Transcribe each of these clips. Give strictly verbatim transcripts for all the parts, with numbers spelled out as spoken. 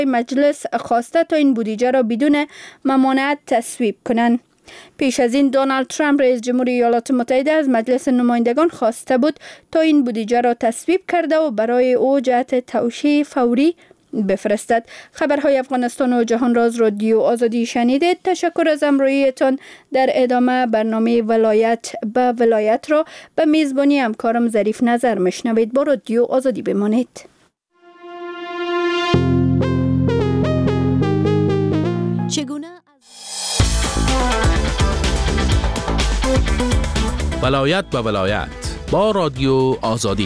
مجلس خواسته تا این بودجه را بدون ممانعت تصویب کنند. پیش از این دونالد ترامپ رئیس جمهوری ایالات متحده از مجلس نمایندگان خواسته بود تا این بودجه را تصویب کرده و برای او جهت توشیح فوری بفرستد. خبرهای افغانستان و جهان راز رادیو آزادی شنیدید. تشکر از همراهیتان. در ادامه برنامه ولایت به ولایت را به میزبانی همکارم ظریف نظر مشنوید. با رادیو آزادی بمانید. چگونه ولایت به ولایت با رادیو آزادی.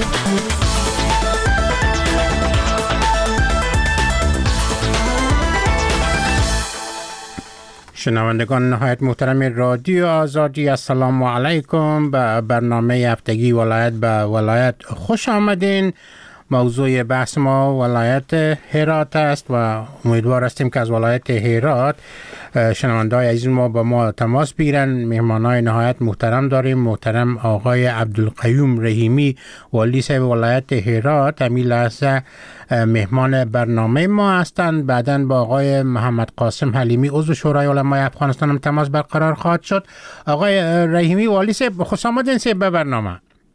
شنوندگان نهایت محترم رادیو آزادی، السلام علیکم. به برنامه هفتگی ولایت به ولایت خوش آمدین. موضوع بحث ما ولایت هرات است و امیدوار هستیم که از ولایت هرات شنونده‌های عزیز ما با ما تماس بگیرن. مهمانای نهایت محترم داریم. محترم آقای عبدالقیوم رحیمی، والی صاحب ولایت هرات، همین لحظه مهمان برنامه ما هستند. بعداً با آقای محمد قاسم حلیمی عضو شورای علمای افغانستان هم تماس برقرار خواهد شد. آقای رحیمی والی صاحب، خوش آمدین صاحب به برنامه.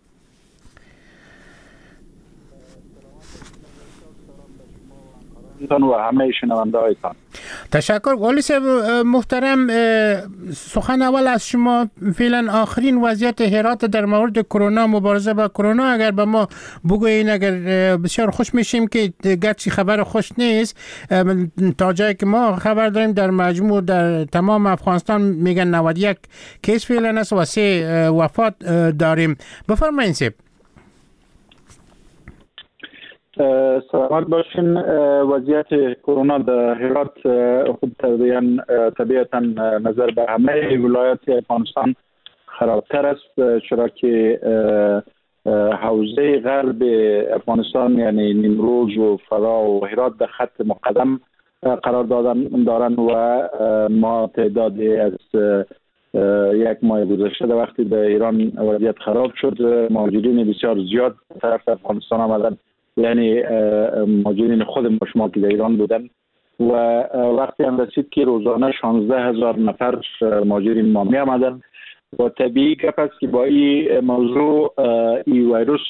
و همه شنونده هایتان تشکر. والی صاحب محترم، سخن اول از شما، فعلا آخرین وضعیت هرات در مورد کرونا، مبارزه با کرونا اگر به ما بگویین، اگر بسیار خوش میشیم که گرچه خبر خوش نیست، تا جایی که ما خبر داریم در مجموع در تمام افغانستان میگن نود و یک کیس فعلا است و سه وفات داریم. بفرمایید صاحب. سلامت باشین. وضعیت کرونا در هرات خود طبیعتا نظر به همه ولایات افغانستان خرابتر است، چرا که حوزه غرب افغانستان یعنی نیمروز و فرا و هرات در خط مقدم قرار دارند و ما تعدادی از یک ماه گذشته در وقتی در ایران وضعیت خراب شد، مهاجرین بسیار زیاد طرف افغانستان آمدند، یعنی مهاجرین خود ما شما که در ایران بودن و وقتی هم رسید که روزانه شانزده هزار نفر مهاجرین ما می آمدن و طبیعی گپ است که با این موضوع این ویروس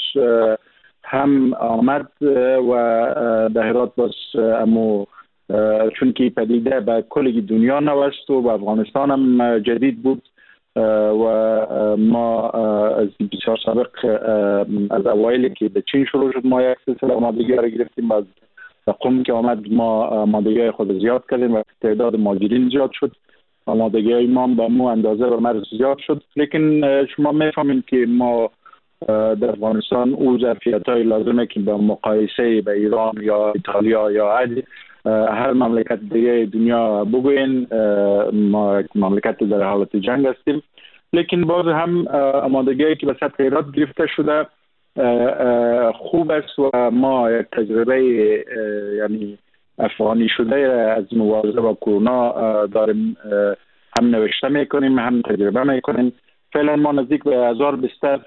هم آمد و در هرات باز امو چون که پدیده به کل دنیا نوشت و به افغانستان هم جدید بود و ما از بسیار سابق از اوایلی که به چین شروع شد ما یک سلسله آمادگی را گرفتیم، از قم که آمد ما آمادگی خود زیاد کردیم و تعداد مهاجرین زیاد شد، آمادگی ما به مو اندازه و مرز زیاد شد. لیکن شما میفهمید که ما در افغانستان او ظرفیت های لازمه که به مقایسه به ایران یا ایتالیا یا عدی هر مملکت دیگه دنیا بگوین، ما مملکت در حالت جنگ هستیم، لیکن باز هم آمادگی که به سطح هرات گرفته شده خوب است و ما یک تجربه یعنی افغانی شده از مبارزه با کرونا داریم، هم نوشته میکنیم هم تجربه میکنیم. فعلا ما نزدیک به هزار بستر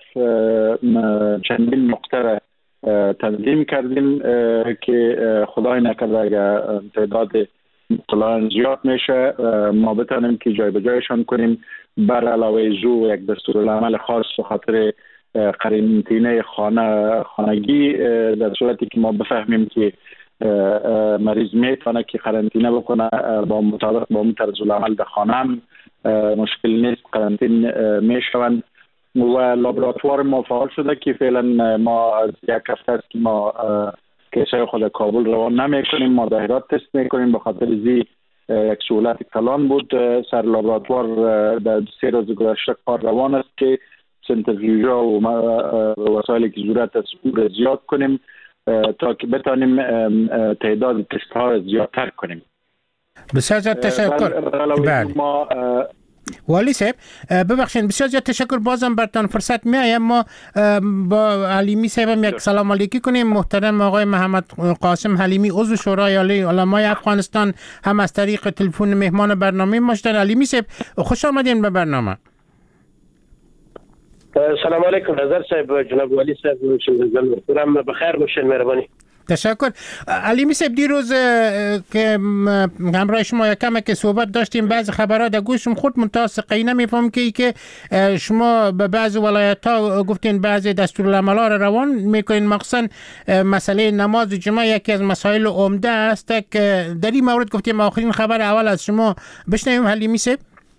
چندین نقطه تنظیم کردیم که خدای نکرده اگر تعداد مبتلایان زیاد میشه ما بتانیم که جای به جایشان کنیم. بر علاوه زو یک دستورالعمل خاص به خاطر قرنطینه خانه خانگی در صورتی که ما بفهمیم که مریض میتونه که قرنطینه بکنه با مطابق با اون طرز العمل در خانه هم مشکل نیست، قرنطین میشوند و لابراتوار ما فعال شده که فعلا ما از یک هفته است که ما کیسای خود کابل روان نمی کنیم، ما در هرات تست می کنیم. به خاطر زی یک سهولت کلان بود سر لابراتوار در سه روز گذشته کار روان است که سنتریفیوژا و وسایلی که ضرورت است او را زیاد کنیم تا که بتانیم تعداد تست ها زیادتر کنیم. بسیار زیاد تشکر. بله ما والی صاحب ببخشید، بسیار زیاد تشکر. بازم برتان فرصت میایم ما با حلیمی صاحب یک سلام علیکی کنیم. محترم آقای محمد قاسم حلیمی عضو شورای علمای افغانستان هم از طریق تلفن مهمان برنامه ما شدن. حلیمی صاحب خوش آمدین به برنامه. سلام علیکم نظر صاحب، جناب والی صاحب، محترم بخیر باشین. مهربانی. تشکر. علیمی صاحب دیروز که همراه شما یکم که صحبت داشتیم بعض خبرات در گوشم خود منطقه نمیفهم که که شما به بعض ولایت ها گفتین بعضی دستورالعمل‌ها را روان میکنین، مخصوصا مسئله نماز جمعه یکی از مسائل عمده است که در این مورد گفتیم آخرین خبر اول از شما بشنویم. علیمی صاحب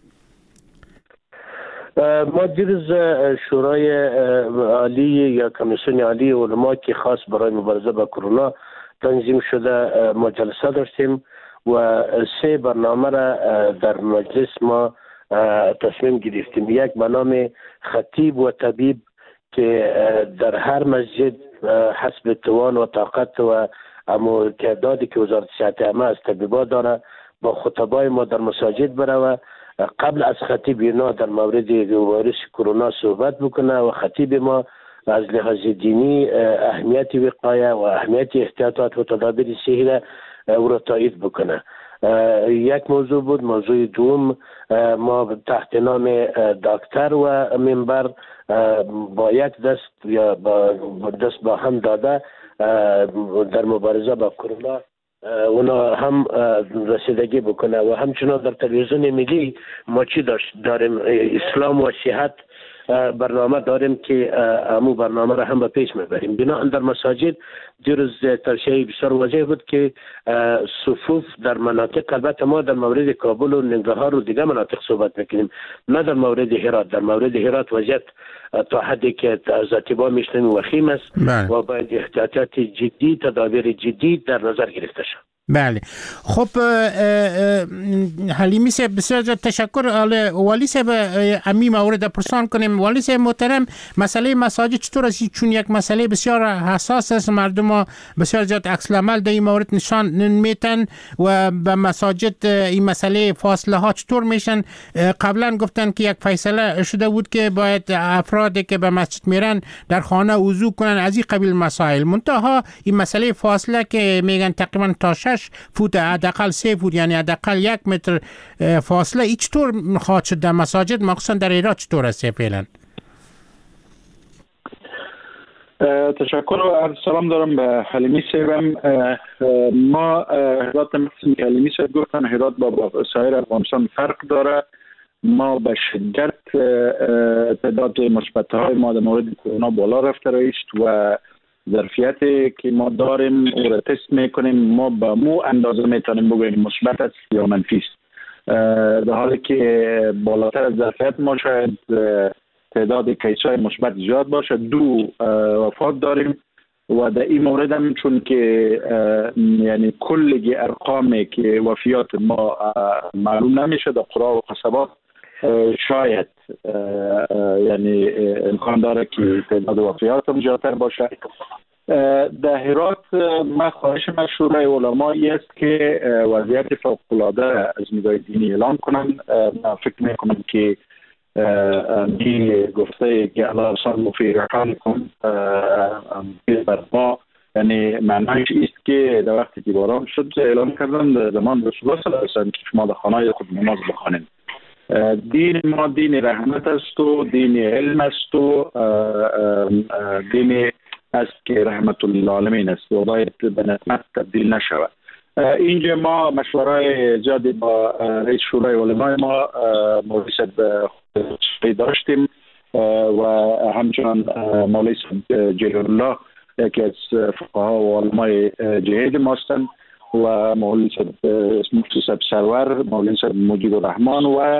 ما دیروز شورای عالی یا کمیسیون عالی علما که خاص برای مبارزه با کرونا تنظیم شده ما جلسه داشتیم و سه برنامه را در مجلس ما تصمیم گرفتیم. یک به نام خطیب و طبیب که در هر مسجد حسب توان و طاقت و امو تعدادی که وزارت صحت عامه از طبیبا داره با خطبای ما در مساجد بروه، قبل از خطیب اینا در مورد ویروس کرونا صحبت بکنه و خطیب ما از لحاظ دینی اهمیت وقایه و اهمیت احتیاطات و تدابیر صحی را او را تایید بکنه. یک موضوع بود. موضوع دوم ما تحت نام دکتر و منبر با یک دست یا با دست با هم داده در مبارزه با کرونا اونا هم رسیدگی بکنه و همچنان در تلویزیون ملی ما چی داریم اسلام و صحت برنامه داریم که امو برنامه را هم به پیش میبریم. بنا در مساجد دیروز توصیه بسیار واضح بود که صفوف در مناطق، البته ما در مورد کابل و ننگرهار و دیگه مناطق صحبت میکنیم، نه در مورد هرات. در مورد هرات وضعیت تا حدی که از اتباع میشنیم وخیم است و باید احتیاطات جدی، تدابیر جدی در نظر گرفته شد. بله. خب حلیمی صاحب بسیار تشکر. والی صاحب امی مورد پرسان کنیم. والی صاحب محترم، مسئله مساجد چطور است؟ چون یک مسئله بسیار حساس است، مردم بسیار زیاد عکس العمل در این مورد نشان میتن و به مساجد این مسئله فاصله ها چطور میشن؟ قبلا گفتن که یک فیصله شده بود که باید افرادی که به مسجد میرن در خانه وضو کنن، از این قبیل مسائل. منتها این مسئله فاصله که میگن تقریبا تا شش فوت، حداقل سه فوت، یعنی حداقل یک متر فاصله، ای چطور خواهد شد در مساجد، مخصوصا در ایران چطور است فعلا؟ تشکر و عرض سلام دارم به حلیمی صاحبم. ما هرات مثل که حلیمی صاحب گفتن هرات با سایر افغانستان فرق داره. ما به شدت تعداد مثبت های ما در مورد کرونا بالا رفته است و ظرفیتی که ما داریم او را تست میکنیم. ما با مو اندازه میتونیم بگوییم مثبت است یا منفی است، در حالی که بالاتر از ظرفیت ما شاید تعداد کیس‌های مثبت زیاد باشه. دو وفات داریم و در این مورد هم چون که یعنی کل ارقامی که وفیات ما معلوم نمیشه در قرى و قصبات، شاید یعنی امکان داره که تعداد وفیات هم زیادتر باشه. در هرات ما خواهش من شورای علمایی است که وضعیت فوق‌العاده از نگاه دینی اعلان کنن. من فکر میکنم که این گفته که الله صل فی رحالکم بر ما، یعنی معنیش است که در وقتی که باران شد اعلان کردن در زمان رسول الله صلی الله علیه و آله که شما در خانه خود نماز بخوانید. دین ما دین رحمت است و دین علم است و دین است که رحمت للعالمین است و باید به نعمت تبدیل نشود. اینجا ما مشورای زیادی با رئیس شورای علمای ما مولوی صاحب داشتیم و همچنان مولوی صاحب جلیل الله یکی از فقها و علمای جهید ما هستند و مولوی صاحب مفتی صاحب سرور، مولوی صاحب مجید الرحمن و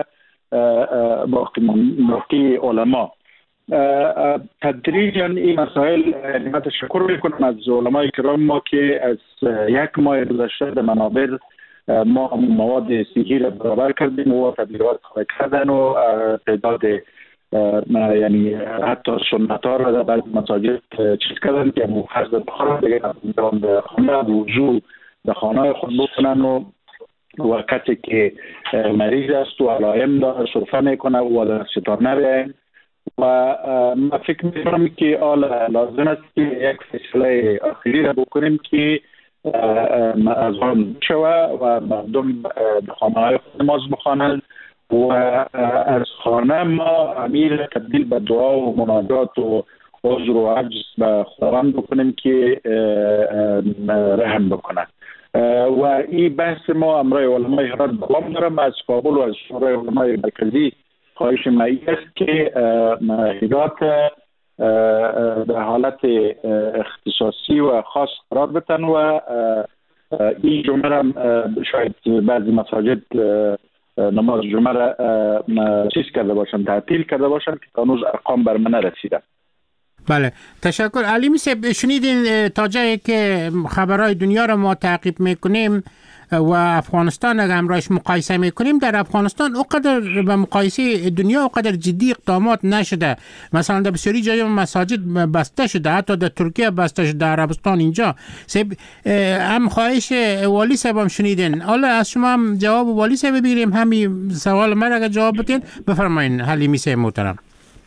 باقی علما. تدریجاً این مسائل من تشکر میکنم از علمای کرام ما که از یک ماه گذشته در منابر ما مواد صحی را برابر کردیم و تبلیغات کردن و تعداد یعنی حتی سنت ها را در بعض مساجد چیز کردن که مفرض بخورن دیگه در خانه وضو در خانه خود بکنن و وقتی که مریض است و علائم داره سرفه میکنه و در ستانه بیاین. و من فکر میکنم که آل لازم است که یک فیصله آخری را بکنیم که از آن شوه و مردم در خانه های خود نماز بخوانند و از خانه ما امیر تبدیل به دعا و مناجات و عذر و عجز به خداوند بکنیم که رحم بکنه. و این بحث ما امروز علمای هرات دوام دارم. از کابل و از شورای علمای مرکزی خواهش ما است که هرات در حالت اختصاصی و خاص قرار بتن و این جمعه را شاید بعضی مساجد نماز جمعه را چیز کرده باشن، تعطیل کرده باشن که هنوز ارقام بر من نرسیده. بله، تشکر. علیمی صاحب، شنیدین تا جایی که خبرهای دنیا را ما تعقیب میکنیم و افغانستان اگر همراهش مقایسه میکنیم، در افغانستان اونقدر به مقایسه دنیا اونقدر جدی اقدامات نشده. مثلا در بسیاری جای مساجد بسته شده، حتی در ترکیه بسته شده، در عربستان. اینجا صاحب هم خواهش والی صاحب هم شنیدین، حالا از شما هم جواب والی صاحب بگیریم. همین سوال من اگر جواب بدین بفرمایین حلیمی صاحب محترم.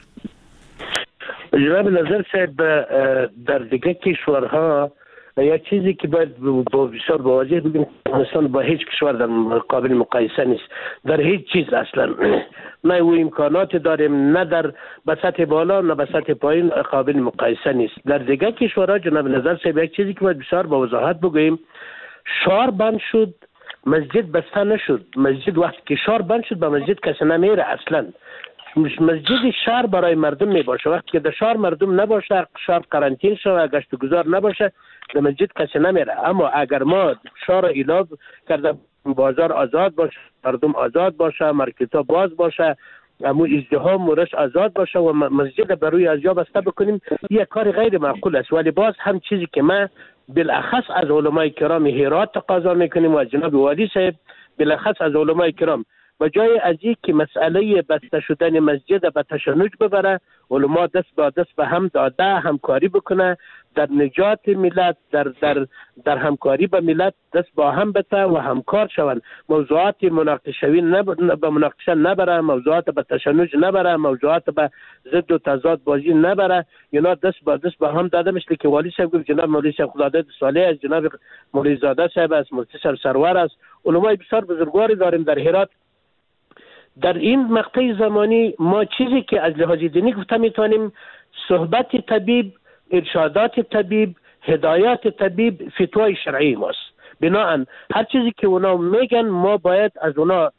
جناب نظر صاحب، در دیگه کشورها یا چیزی که باید با بسیار واضح بگیم، افغانستان با هیچ کشور در مقابل مقایسه نیست در هیچ چیز اصلا. نه او امکانات داریم، نه در به سطح بالا نه به سطح پایین قابل مقایسه نیست. در دیگه کشورها جناب نظر صاحب یک چیزی که باید بسیار با وضاحت بگوییم، شهر بند شد، مسجد بسته نشد. مسجد وقتی که شهر بند شد به مسجد کسی نمیره اصلا. مسجد شهر برای مردم می باشه. وقتی که در شهر مردم نباشه، شهر قرنطین شده، گشت و گذار نباشه، در مسجد کسی نمیره. اما اگر ما شهر اعلام کرده، بازار آزاد باشه، مردم آزاد باشه، مارکت‌ها باز باشه، امو ازدحام مورش آزاد باشه و مسجد بروی از جا بسته بکنیم، یک کار غیر معقول است. ولی باز هم چیزی که ما بالاخص از علمای کرام هرات تقاضا میکنیم و جناب والی صاحب بالاخص از علمای کرام، و جای از این که مسئله بسته شدن مسجد به تشنج ببره، علما دست با دست به هم داده همکاری بکنه در نجات ملت، در در در همکاری با ملت دست با هم بته و همکار شوند. موضوعات مناقشوی نب... به مناقشه نبره، موضوعات به تشنج نبره، موضوعات به ضد و تضاد بازی نبره. اینا دست با دست به هم داده. مثل که والی صاحب گفت، جناب مولوی صاحب خداداد صالح از، جناب مولوی زاده صاحب از، مفتی سرور است، علمای بسیار بزرگواری داریم در هرات. در این مقطع زمانی ما چیزی که از لحاظ دینی گفته میتونیم، صحبت طبیب، ارشادات طبیب، هدایات طبیب، فتوای شرعی ماست. بناهن هر چیزی که اونا میگن ما باید از اونا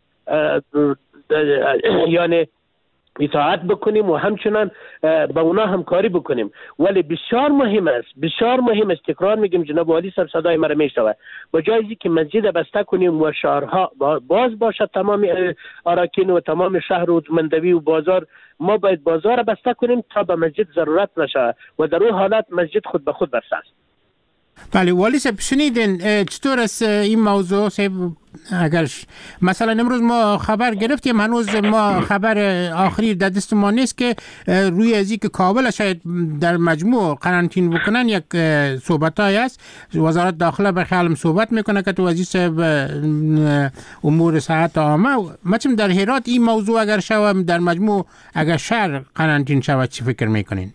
یعنی اطاعت بکنیم و همچنان با اونا همکاری بکنیم. ولی بسیار مهم است، بسیار مهم است، تکرار میگم جناب والی صاحب صدای مرا میشنوه، با جایزی که مسجد بسته کنیم و شهرها باز باشه، تمام اراکین و تمام شهر و مندوی و بازار، ما باید بازار بسته کنیم تا به مسجد ضرورت نشه و در اون حالت مسجد خود به خود بسته است. بله والی صاحب، شنیدین چطور است این موضوع صاحب؟ اگر مثلا امروز ما خبر گرفتیم، هنوز ما خبر آخری در دست ما نیست که روی ازی که کابل شاید در مجموع قرنطین بکنن، یک صحبتایی است. وزارت داخله به خیالم صحبت میکنه که تو وزیر صاحب امور صحت عامه. مثلا در هرات این موضوع اگر شود در مجموع اگر شهر قرنطین شود چی فکر میکنین؟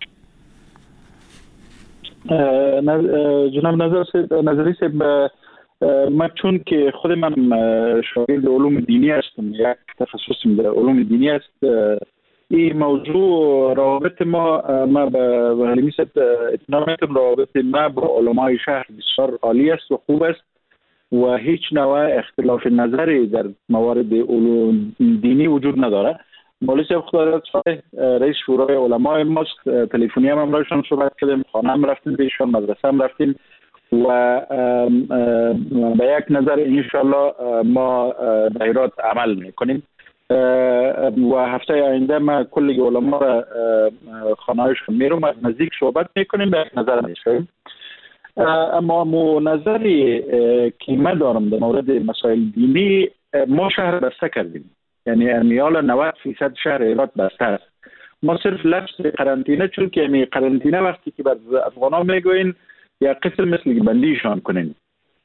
جناب نظری صاحب، من چون که خود من شاگرد علوم دینی هستم، یک تخصصم در علوم دینی است، این موضوع روابط ما ما با حلیمی صاحب اطمینان میتونم روابط ما با علمای شهر بسیار عالی است و خوب است و هیچ نوع اختلاف نظری در موارد علوم دینی وجود نداره. مولوی صاحب خداداد صالح رئیس شورای علمای ماست، تلفنی هم امروزشان صحبت کردیم، خانه هم رفتیم بهشون، مدرسه هم رفتیم و به یک نظر انشالله ما در هرات عمل میکنیم و هفته آینده ما کلی علما را خانه‌هایشون میرم، از نزدیک صحبت میکنیم، به یک نظر میشویم. اما مو نظری که من دارم در مورد مسائل دینی، ما شهر بسته کردیم، یعنی امیال نود فیصد شهر هرات بسته است. ما صرف لفظ قرنطینه، چون که امی قرنطینه وقتی که بر افغانا میگوین یا قسم مثل بندیشان کنین،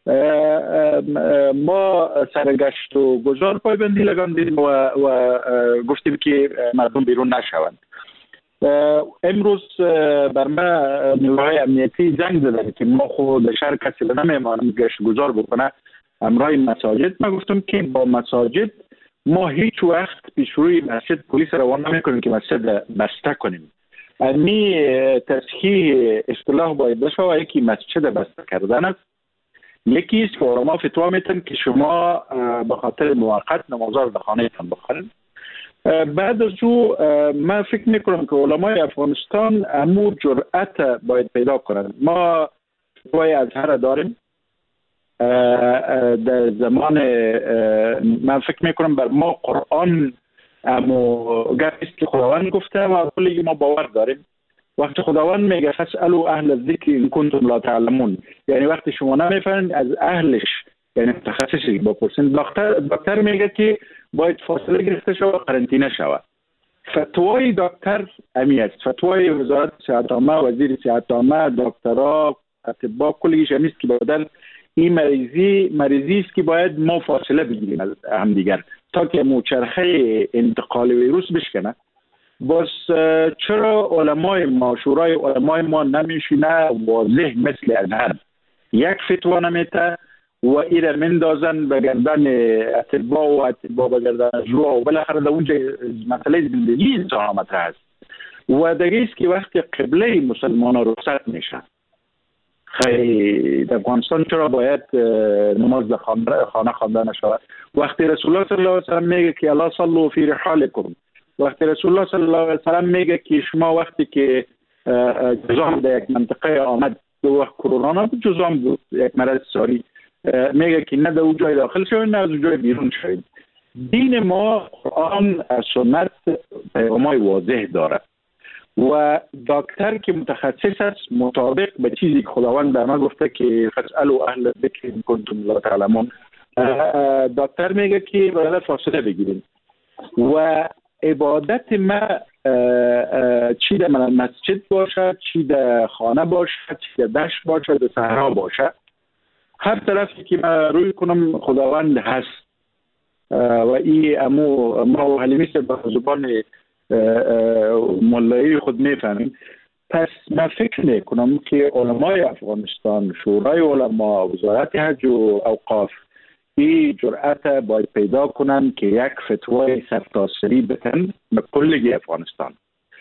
ما سرگشت و گذار پایبندی لگاندیم و, و گفتیم که مردم بیرون نشوند. امروز بر ما نیروهای امنیتی زنگ زدن که ما خود شهر کسی نمیمانیم گشت گذار بکنه امرای مساجد. ما گفتم که با مساجد ما هیچ وقت پیش روی مسجد پلیس روان نمی کنیم که مسجد بسته کنیم. امی تصحیح اصطلاح باید بشه. یکی مسجد بسته کردن است، یکی است که علما فتوا میتن که شما به خاطر موقت نمازها در خانه تان بخورید. بعد از او من فکر میکنم که علمای افغانستان امو جرأت باید پیدا کنند. ما فتوای ازهر داریم در زمان، من فکر میکنم بر ما قرآن امو گفت که خداوند گفته و کلی ما باور داریم. وقتی خداوند میگه فاسالوا اهل الذکر ان کنتم لا تعلمون، یعنی وقتی شما نمیفهمید از اهلش، یعنی متخصصی بپرسین. دکتر دکتر میگه که باید فاصله گرفته شود و قرنطینه شود. فتوای دکتر امی است، فتوای وزارت صحت عامه، وزیر صحت عامه، دکترها، اطباء، کلیش امیست که بدل این مریضی مریضی است که باید ما فاصله بگیریم از هم دیگر تا که موچرخه انتقال ویروس بشکنه. بس چرا علمای ما، شورای علمای ما نمیشینه واضح مثل ازهر یک فتوا نمیته و ایره مندازن به گردن اطباء و اطباء به گردن اجرا و بالاخره در اونجا مسئله زندگی انسان ها مطرح است. و دیگه است که وقتی قبله مسلمان ها رخصت میشن، خیلی در افغانستان چرا باید نماز در خانه خوانده نشود؟ وقتی رسول الله صلی الله علیه و سلم میگه که الا صلوا فی رحالکم، وقتی رسول الله صلی الله علیه و سلم میگه که شما وقتی که جزام در یک منطقه آمد، دو وقت کرونا بود، جزام بود یک مرض ساری، میگه که نه در اون جای داخل شوید نه از اون جای بیرون شوید. دین ما قرآن سنت پیغامای واضح داره و دکتر که متخصص است مطابق به چیزی که خداوند در ما گفته که فاسالوا اهل الذکر ان کنتم لا تعلمون، دکتر میگه که باید فاصله بگیرید. و عبادت ما چی در مسجد باشه، چی در خانه باشه، چی در دشت باشه، در صحرا باشه، هر طرفی که ما روی کنم خداوند هست. و این امو ما و حلیمی به زبان ملایی خود میفهمیم. پس من فکر میکنم که علمای افغانستان، شورای علما، وزارت حج و اوقاف این جرأت باید پیدا کنن که یک فتوای سرتاسری بتن به کل افغانستان.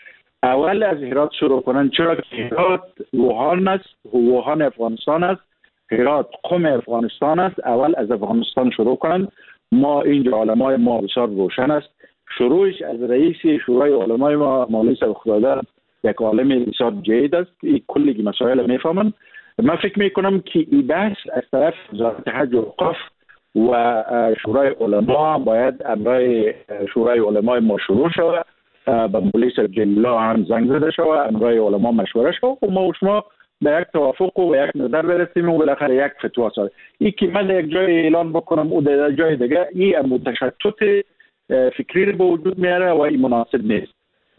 اول از هرات شروع کنن، چرا که هرات ووهان است، ووهان افغانستان است، هرات قم افغانستان است. اول از افغانستان شروع کنن. ما اینجا علمای ما بسیار روشن است. شروعش از رئیس شورای علمای ما مولوی صاحب خداداد، یک عالم بسیار جید است، این کلی مسائل میفهمن. من فکر میکنم که این بحث از طرف وزارت حج و اوقاف و شورای علما باید امرای شورای علمای ما شروع شود، با مولوی صاحب جلیلا هم زنگ زده شود، امرای علما مشوره شود و ما و شما به یک توافق و یک نظر برسیم و بالاخره یک فتوا سازیم. این که من یک جای اعلان بکنم و در جای دیگه، این متشتت فکری رو به وجود میاره و این مناسب نیست.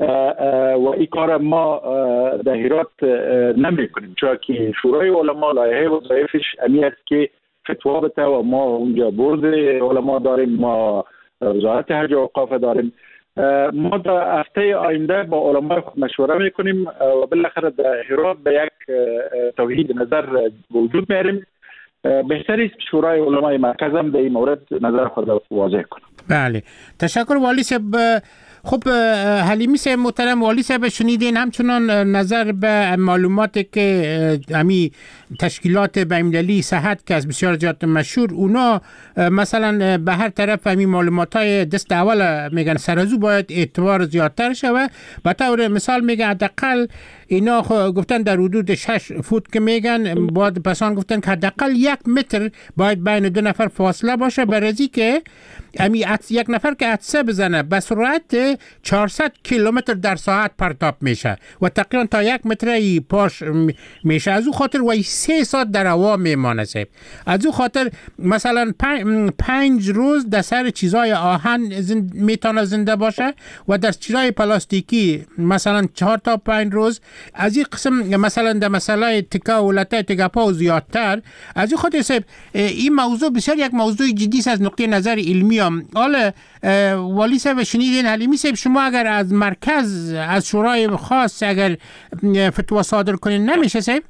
و این کار ما در هرات نمی کنیم، چرا که شورای علما لایحه وظایفش امی است که فتوا بده و ما اونجا بورد علما داریم، ما وزارت حج و اوقاف داریم. ما در هفته آینده با علمای خود مشوره میکنیم و بالاخره در هرات به یک توحید نظر وجود میاریم. بهتر است شورای علمای مرکز هم در این مورد نظر خود واضح کنه. بله، تشکر والی صاحب. خب حلیمی صاحب محترم، والی صاحب شنیدین همچنان نظر به معلوماتی که امی تشکیلات بین‌المللی صحت که از بسیار جات مشهور، اونا مثلا به هر طرف امی معلوماتای دست اول میگن سرازو باید اعتبار زیادتر شوه. به طور مثال میگن حداقل اینا گفتن در حدود شش فوت که میگن، باید پسان گفتن که حداقل یک متر باید بین دو نفر فاصله باشه، برای که امی یک نفر که عطسه بزنه به سرعت چهارصد کیلومتر در ساعت پرتاب میشه و تقریبا تا یک متر ای پاش میشه. از او خاطر و سه ساعت در هوا میمانه صاحب. از او خاطر مثلا پنج, پنج روز در سر چیزای آهن زند میتونه زنده باشه و در چیزای پلاستیکی مثلا چهار تا پنج روز. از این قسم مثلا در مسئله تکا و لطه تکاپا و زیادتر. از این خاطر صاحب این موضوع بسیار یک موضوع جدی است از نقطه نظر علمی هم. حالا والی صاحب شنیدین، حلیمی صاحب شما اگر از مرکز از شورای خاص اگر فتوا صادر کنین نمیشه صاحب؟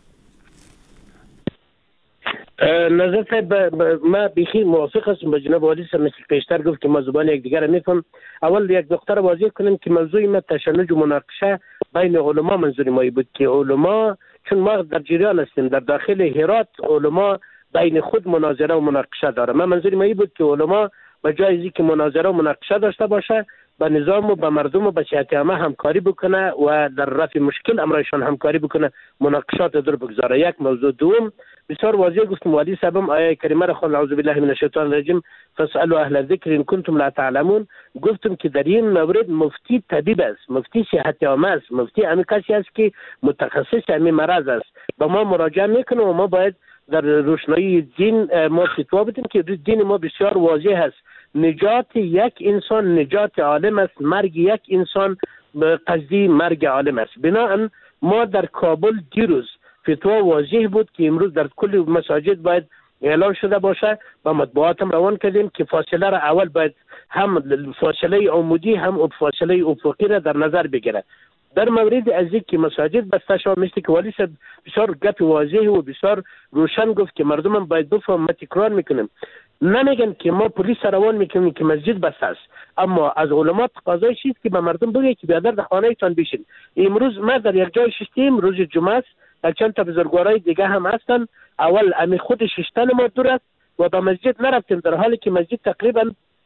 نظر صاحب ما بیخی موافق هستم با جناب والی صاحب. مثل پیشتر گفت که ما زبان یک دیگر میفهم. اول یک دختر واضح کنم که موضوع ما تشنج و مناقشه بین علما منظور ما بود که علما، چون ما در جریان هستیم در داخل هرات علما بین خود مناظره و مناقشه داره. من منظور ما بود که علما به جای اینکه مناظره و مناقشه داشته باشه با نظام و با مردم و با صحت عامه همکاری بکنه و در رفع مشکل امرایشان همکاری بکنه، مناقشات در بگذاره. یک موضوع. دوم بسیار واضح گفتم والی صاحبم آیه کریمه را خوان اعوذ بالله من الشیطان الرجیم فاسالوا اهل الذکر ان کنتم لا تعلمون. گفتم که در این مورد مفتی طبیب است، مفتی صحت عامه است، مفتی همین کسی است که متخصص همین مرض است. با ما مراجعه میکنه و ما باید در روشنایی دین ما فتوا بدیم که دین ما بسیار واضح است. نجات یک انسان نجات عالم است، مرگ یک انسان قصدی مرگ عالم است. بنابراین ما در کابل دیروز فتوا واضح بود که امروز در کل مساجد باید اعلان شده باشه و مطبوعات هم روان کردیم که فاصله را اول باید هم فاصله عمودی هم فاصله افقی را در نظر بگیره. در مورد از اینکه مساجد بسته شود، مثل که والی صاحب بسیار گپ واضح و بسیار روشن گفت که مردم هم باید بفهم، ما تکرار میکنیم نمیگن که ما پلیس روان میکنیم که مسجد بسته است، اما از علما تقاضای چیست که به مردم بگه که بیادر در خانه تان بشین. امروز ما در یک جای شستیم، روز جمعه است، یک چند تا بزرگوارای دیگه هم هستن، اول امی خود ششتن ما دور است و به مسجد نرفتیم، در حالی که مسجد تقریبا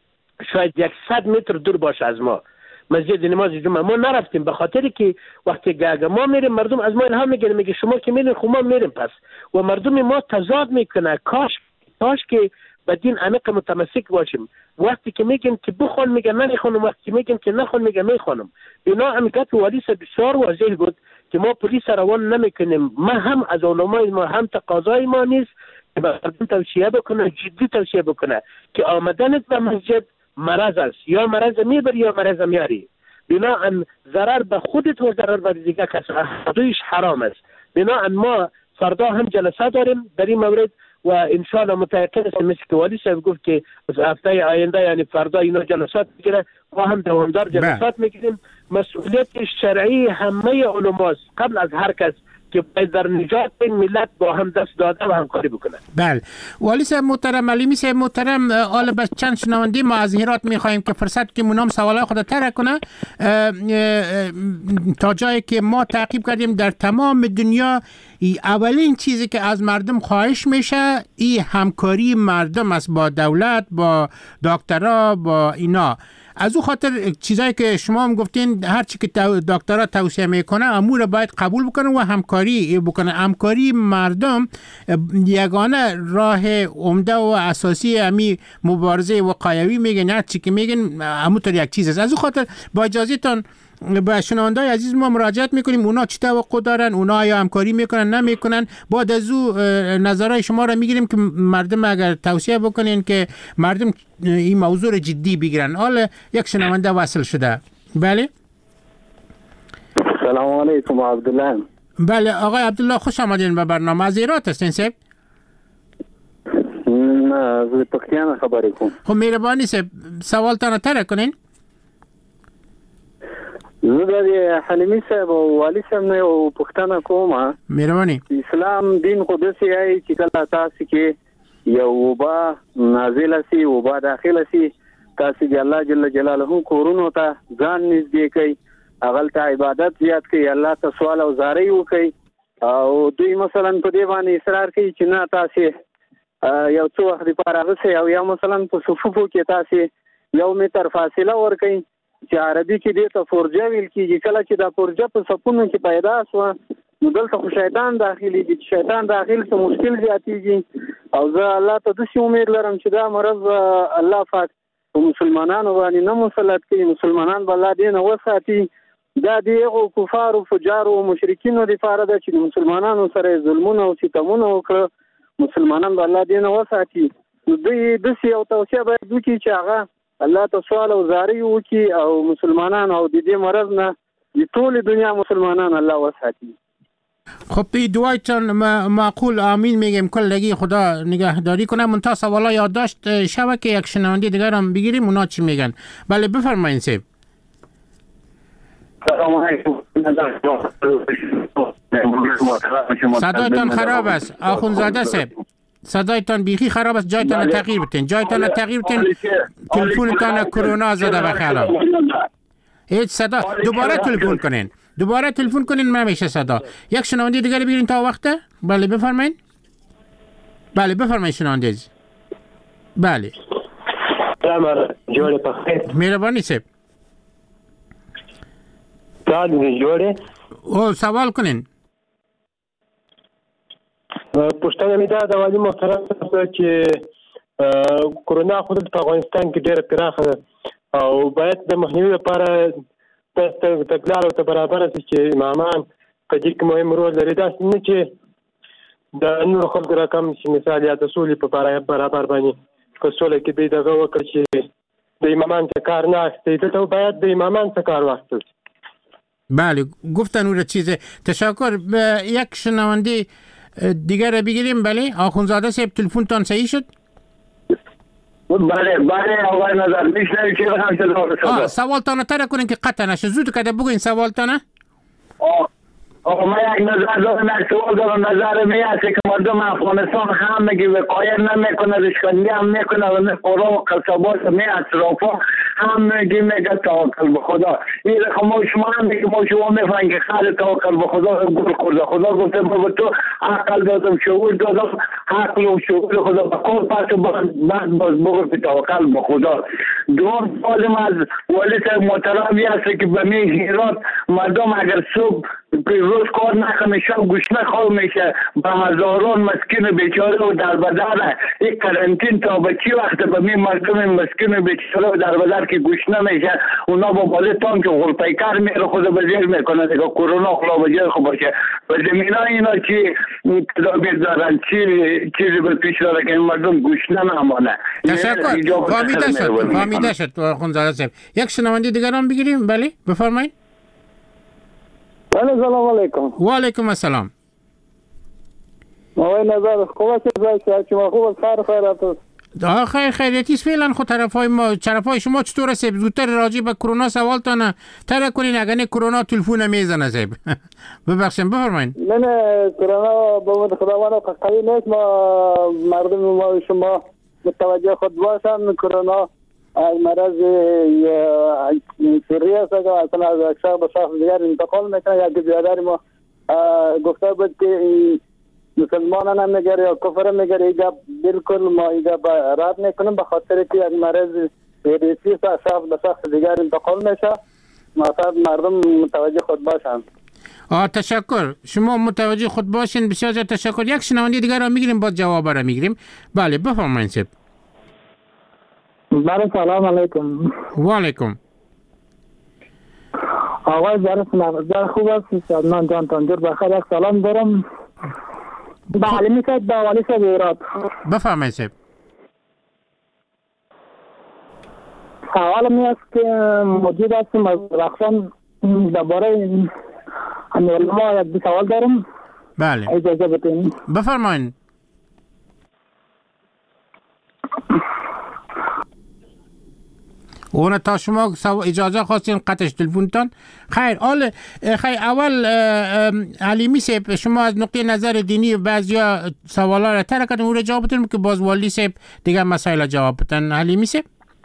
شاید صد متر دور باشه از ما. مسجد نماز جمعه ما نرفتیم به خاطر که وقتی گاگا ما میریم مردم از ما الهام میگیره، میگه شما که میرین خب ما میریم پس، و مردم ما تضاد میکنه. کاش کاش که به دین عمیق متمسک باشیم. وقتی که میگیم که بخون میگه نمیخونم، وقتی که میگیم که نخون میگه میخونم. بنا امکات والی بسیار واضح بود که ما پلیس روان نمیکنیم. ما هم از علمای ما هم تقاضای ما نیست که به مردم توصیه بکنه، جدی توصیه بکنه که آمدنت به مسجد مرض است، یا مرض میبری یا مرض میاری. بناهن ضرر به خودت و ضرر به دیگه کس دویش حرام است. بناهن ما فردا هم جلسه داریم در این مورد و ان شاء الله متأکد هستم مثل که والی صاحب گفت که هفته آینده یعنی فردا اینا جلسات میگیره، ما هم دوامدار جلسات میگیریم. مسئولیت شرعی همه علماست قبل از هر کس که باید در نجات این ملت با هم دست داده و همکاری بکنه. بله والی صاحب محترم، علیمی صاحب محترم، حالا بس چند شنونده ما از هرات میخوایم که فرصت که منام سوالای خود تر کنه تا جایی که ما تعقیب کردیم در تمام دنیا اولین چیزی که از مردم خواهش میشه این همکاری مردم است با دولت، با دکترها، با اینا. از او خاطر چیزایی که شما هم گفتین هر چی که دکترها توصیه میکنه امور باید قبول بکنن و همکاری بکنن. همکاری مردم یگانه راه عمده و اساسی امی مبارزه وقایوی میگن، هر چی که میگن همونطور یک چیز است. از او خاطر با اجازهتون به شنوندای عزیز ما مراجعت میکنیم، اونا چی توقع دارن، اونا آیا همکاری میکنن نمیکنن. بعد از او نظرهای شما را میگیریم که مردم اگر توصیه بکنین که مردم این موضوع جدی بگیرن. حالا یک شنونده وصل شده. بله سلام علیکم عبدالله. بله آقای عبدالله خوش آمدین به برنامه. از ایرات هستین صاحب؟ نه از پکتیان خبری کن. خب مهربانی صاحب سوال تان تر کنین. زه د حلیمي صاحب او والي صاحب نه یو پوښتنه کوم. مهرباني. اسلام دین قدس یې چې کله تاسو کې یو وبا نازله سي وبا داخله سي تاسو د الله جل جلاله کورونو ته ځان نږدې کوي، هغه ته عبادت زیات کوي، الله ته سوال او زاری وکړي، او دوی مثلا په دې باندې اصرار کوي چې نه تاسو یو څو وخت لپاره غسه او یا مثلا په صفوفو کې تاسو یو متر فاصله ورکړي چې عربي کې دې ته فرجه ویل کېږي. کله چې دا فرجه په صفونو کې پیدا شوه نو دلته خو شیطان داخلي دي، شیطان داخل څه مشکل زیاتېږي، او زه الله ته داسې امید لرم چې دا مرض الله پاک په مسلمانانو باندې نه مسلط کوي، مسلمانان به الله دې نه وساتي. دا د هغو کفارو فجارو او مشرکینو دپاره ده چې د مسلمانانو سره ظلمونه او ستمونه وکړه، مسلمانان به الله دې نه وساتي. نو دوی داسې یو توصیه باید وکړي چې هغه الله ته سوال او زاری وکړي او مسلمانان او د دې مرض نه د ټول دنیا مسلمانان الله وساتي. خب به دعایتان معقول آمین میگیم. کلگی خدا نگهداری کنه. منتها سوالا یادداشت شوه که یک شنونده دیگر هم بگیریم اونا چی میگن. بله بفرمایین سیب. صدایتان خراب است آخونزاده سیب، صدایتان بیخی خراب است. جایتان تغییر بتین، جایتان تغییر بتین. تلفونتان کرونا زده بخیرم. هیچ صدا دوباره تلفن کنین، دوباره تلفن کنین نمیشه صدا. یک شنونده دیگه بیارین تا وقته. بله بفرمایید. بله بفرمایید شنونده. بله سلام جوړه پخې مهرباني صاحب. سوال جوړه او سوال کنین. پښتنه مې دا د والی محترم چې کرونا خود په افغانستان کې ډېر پراخه ده او باید د مخنیوي لپاره تګلار او برابر شي چې امامان په دې کې مهم رول لري. دا نه چې د نور خلکو رقم چې مثال یا د سولې په برابر باندې په سوله کې به دغه وکړي چې د امامان څخه کار نه اخیستی ته باید د امامان څخه کار واخیستل. بله گفتن اون چیزه. تشکر. یک شنونده دیگر رو بگیریم. بله آخونزاده صاحب تلفنتان صحیح شد؟ بله بله آقای نظر میشنوی چی بخوام شد؟ سوال تانه تره کنین که قطع نشه. زود کده بگوین سوال تانه. آقا من یک نظر دارم، یک سوال دارم. نظر می هست که مردم افغانستان هم میگی وقایت نمیکنه، رشکندی هم میکنه و قرآن و قصبات می اطرافا هم میگی میگه توکل به خدا. این رقم ما شما هم میگی ما شما میفهمن که خیلی توکل به خدا گل خورده. خدا گفته با تو عقل دادم، شعور دادم، عقل و شعور خدا با کار پس بعد باز بگو توکل به خدا. دوم سوالم از ولی صاحب محترمی هست که به می هیرات مردم اگر صبح روز کار نکنه شب گوشنه خواه میشه به هزاران مسکین بیچاره و در بدر یک کرنتین تا به چی وقت به می مردم مسکین بیچاره و در بدر که گوشنه میشه اونا با بالی تام که غلطیکر میره خود به زیر میکنه دیگه کرونا خلا به جای خوب باشه. و زمین ها اینا چی تدابیر دارن چی چیزی به پیش داره که این مردم گوشنه نمانه. تشکر. فهمیده شد. فهمیده شد. خونزاده صاحب یک شنونده دیگر هم بگیریم. بله بفرمایید. بله سلام علیکم. و علیکم السلام. آقای نظر خوب است شما خوب است خیر خیرات است. خیر خیریتی است فعلا. خود طرفای ما طرفای شما چطور است؟ زودتر راجع به کرونا سوالتان تره کنین اگر نه کرونا تلفن میزنه صاحب. ببخشید بفرمایید. نه نه کرونا با خداوند قوی نیست. ما مردم ما شما متوجه خود باشن کرونا مرض سری است که اصلا از شخص به شخص دیگر انتقال میکنه. یا بیادر ما گفته بود که مسلمان هم میگره یا کفر میگره ایجا بالکل ما ایجا رد میکنیم به خاطر که یک مرض ویروسی است از شخص به شخص دیگر انتقال میشه. مثلا مردم متوجه خود باشن. آه تشکر. شما متوجه خود باشین. بسیار تشکر. یک شنونده دیگر را میگیریم باز جواب را میگیریم. بله بفرمایید صاحب. بله سلام علیکم. و علیکم. آقای بله خوب است. من جان تنجور بخیر یک سلام دارم. به علمی صاحب به والی صاحب ایراد. بفرمایید صاحب. سوال می است که موجود هستیم از رخشان درباره علما یک سوال دارم. بله اجازه بدین. بفرمایید. اون تا شما اجازه خواستین قطعش تلفنتان. خیر اول خیر اول علیمی صاحب شما از نقطه نظر دینی بعضیا سوالا را ترک کردن اون را جواب بدین که باز والی صاحب دیگه مسائل جواب بدن. علیمی صاحب.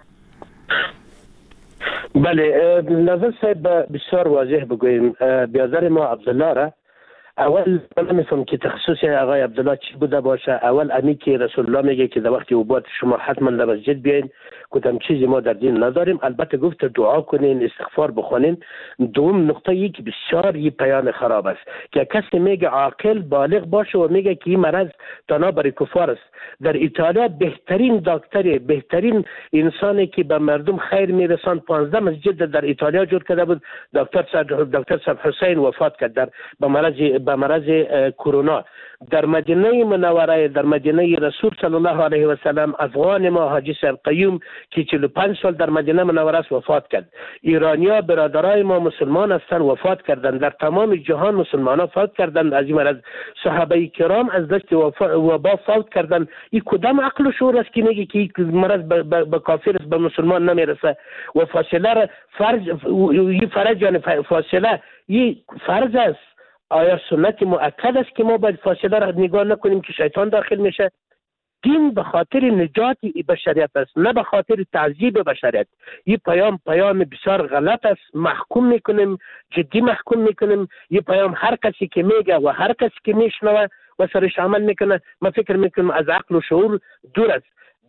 بله نظر صاحب بسیار واضح بگویم. بیادر ما عبدالله را اول من نمیفهم که تخصص آقای عبدالله چی بوده باشه. اول امی که رسول الله میگه که در وقت عبادت شما حتما در مسجد بیاین. گفتم چیزی ما در دین نداریم. البته گفت دعا کنین استغفار بخونین. دوم نقطه ای که بسیار یه پیام خراب است که کسی میگه عاقل بالغ باشه و میگه که این مرض تنها برای کفار است. در ایتالیا بهترین دکتر بهترین انسانی که به مردم خیر میرساند پانزده مسجد در ایتالیا جور کرده بود. دکتر دکتر صاحب حسین وفات کرد در به مرض به مرض کرونا. در مدینه منوره در مدینه رسول صلی الله علیه و سلم افغان ما حاجی صاحب قیوم که چهل و پنج سال در مدینه منوره است وفات کرد. ایرانیا برادرای ما مسلمان هستند وفات کردند. در تمام جهان مسلمانان فوت کردند از این مرض. صحابه کرام از دست وبا فوت کردند. این کدام عقل و شعور است که میگه که این مرض به کافر است به مسلمان نمیرسه و فاصله را فرض این فرض یعنی فاصله این فرض است. آیا سنت مؤکد است که ما باید فاصله را نگاه نکنیم که شیطان داخل میشه؟ دین به خاطر نجات بشریت است، نه به خاطر تعذیب بشریت. این پیام پیام بسیار غلط است، محکوم میکنیم، جدی محکوم میکنیم. این پیام هر کسی که میگه و هر کسی که میشنوه و سرش عمل میکنه، من فکر میکنم از عقل و شعور دور است.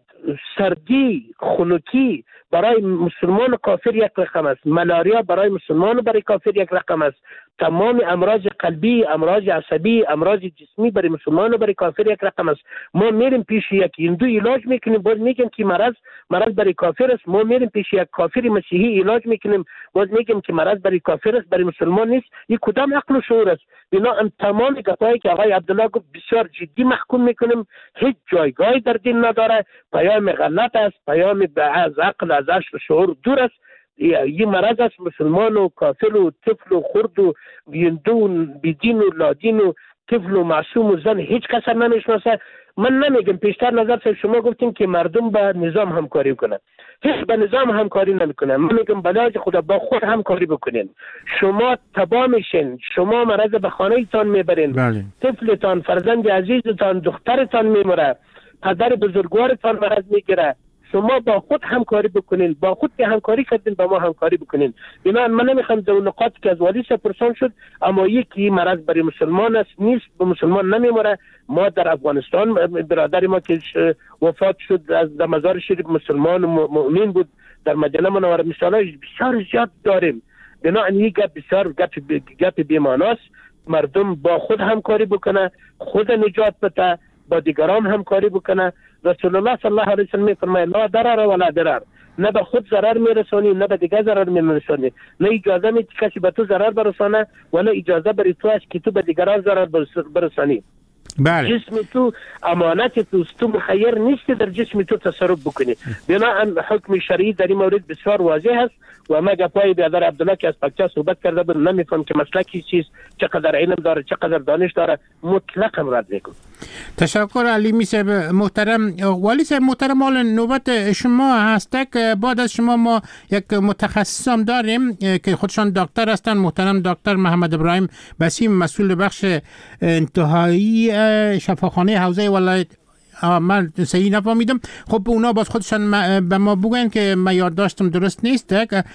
سردی، خنکی برای مسلمان کافر یک رقم است، ملاریا برای مسلمان برای کافر یک رقم است، تمام امراض قلبی، امراض عصبی، امراض جسمی برای مسلمان برای کافر یک رقم است. ما میریم پیش یک هندو علاج میکنیم، باز میگیم که مرض مرض برای کافر است. ما میریم پیش یک کافر مسیحی علاج میکنیم، باز میگیم که مرض برای کافر است، برای مسلمان نیست. این کدام عقل و شعور است؟ بنابراین تمام گپایی که آقای عبدالله گفت بسیار جدی محکوم میکنیم، هیچ جایگاهی در دین نداره، پیام غلط است، پیام از عقل از شعور دور است. یه مرض است، مسلمان و کافر و طفل و خرد و هندو و بیدین و لادین و طفل و معصوم و زن هیچ کس نمیشناسه. من نمیگم، پیشتر نظر صاحب شما گفتین که مردم با نظام همکاری کنن، هیچ به نظام همکاری نمیکنن. من میگم بلاج خدا با خود همکاری بکنین. شما تبا میشین، شما مرض به خانه تان میبرین، بله. طفلتان، فرزند عزیزتان، دخترتان میمره، پدر بزرگوارتان مرض میگیره. شما با خود همکاری بکنین، با خود که همکاری کردین با ما همکاری بکنین. بنابراین من نمیخوام در نقاطی که از والی صاحب پرسان شد، اما یکی مرض برای مسلمان است، نیست، به مسلمان نمیمره. ما در افغانستان برادر ما که وفات شد از در مزار شریف مسلمان و مؤمن بود در مدینه منوره، مثالای بسیار زیاد داریم. بنابراین این گپ بسیار گپ گپ بی‌معناست. مردم با خود همکاری بکنه، خود نجات بده، با دیگران همکاری بکنه. رسول الله صلی الله علیه و سلم میفرماید لا ضرر ولا ضرر، نه به خود ضرر میرسانی نه به دیگر ضرر میرسانی، نه اجازه میدی کسی به تو ضرر برسانه و نه اجازه برای تو است که تو به دیگران ضرر برسانی. بله. جسم تو امانت تو است، تو مخیر نیستی در جسم تو تصرف بکنی. بنابراین حکم شرعی در این مورد بسیار واضح است و ما گپای برادر عبدالله که از پکچه صحبت کرده بود نمیفهم که مسلکی چیست، چقدر علم داره، چقدر دانش داره، مطلقا رد میکنم. تشکر علی میصاحب محترم. والی صاحب محترم، حالا نوبت شما هست که بعد از شما ما یک متخصص هم داریم که خودشان دکتر هستند، محترم دکتر محمد ابراهیم بسیم، مسئول بخش انتهایی شفاخانه حوزه ولایت. من صحیح نفهمیدم. خب اونا باز خودشان به ما بگن که من یاد داشتم درست نیست.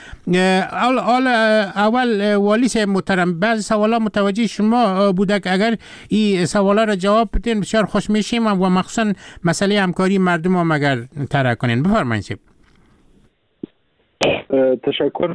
اول اول والی صاحب محترم، بعضی سوالا متوجه شما بوده که اگر این سوالا را جواب بدین بسیار خوش میشیم و مخصوصا مسئله همکاری مردم هم اگر طرح کنین. بفرمایید صاحب. تشکر.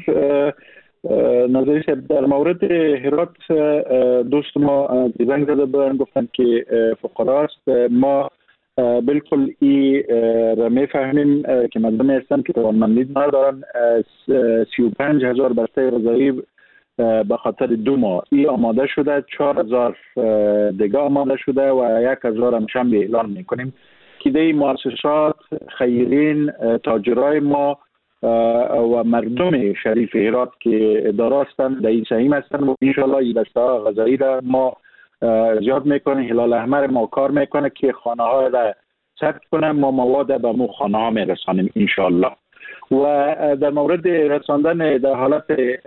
نظری صاحب، در مورد هرات دوست ما زنگ زده بودن گفتن که فقراست. ما بالکل ای را میفهمیم که مردم هستن که توانمندی ندارن. سی و پنج هزار بسته غذایی به خاطر دو ماه ای آماده شده، چهار هزار دیگه آماده شده و یک هزار هم شنبه اعلان میکنیم که دی مؤسسات، خیرین، تاجرای ما و مردم شریف هرات که اداره هستند در این سهیم هستند و انشاءالله این بسته غذایی را ما زیاد میکنه. هلال احمر ما کار میکنه که خانه ها را ثبت کنه، ما مواد به مو خانه ها میرسانیم انشاءالله. و در مورد رساندن در حالت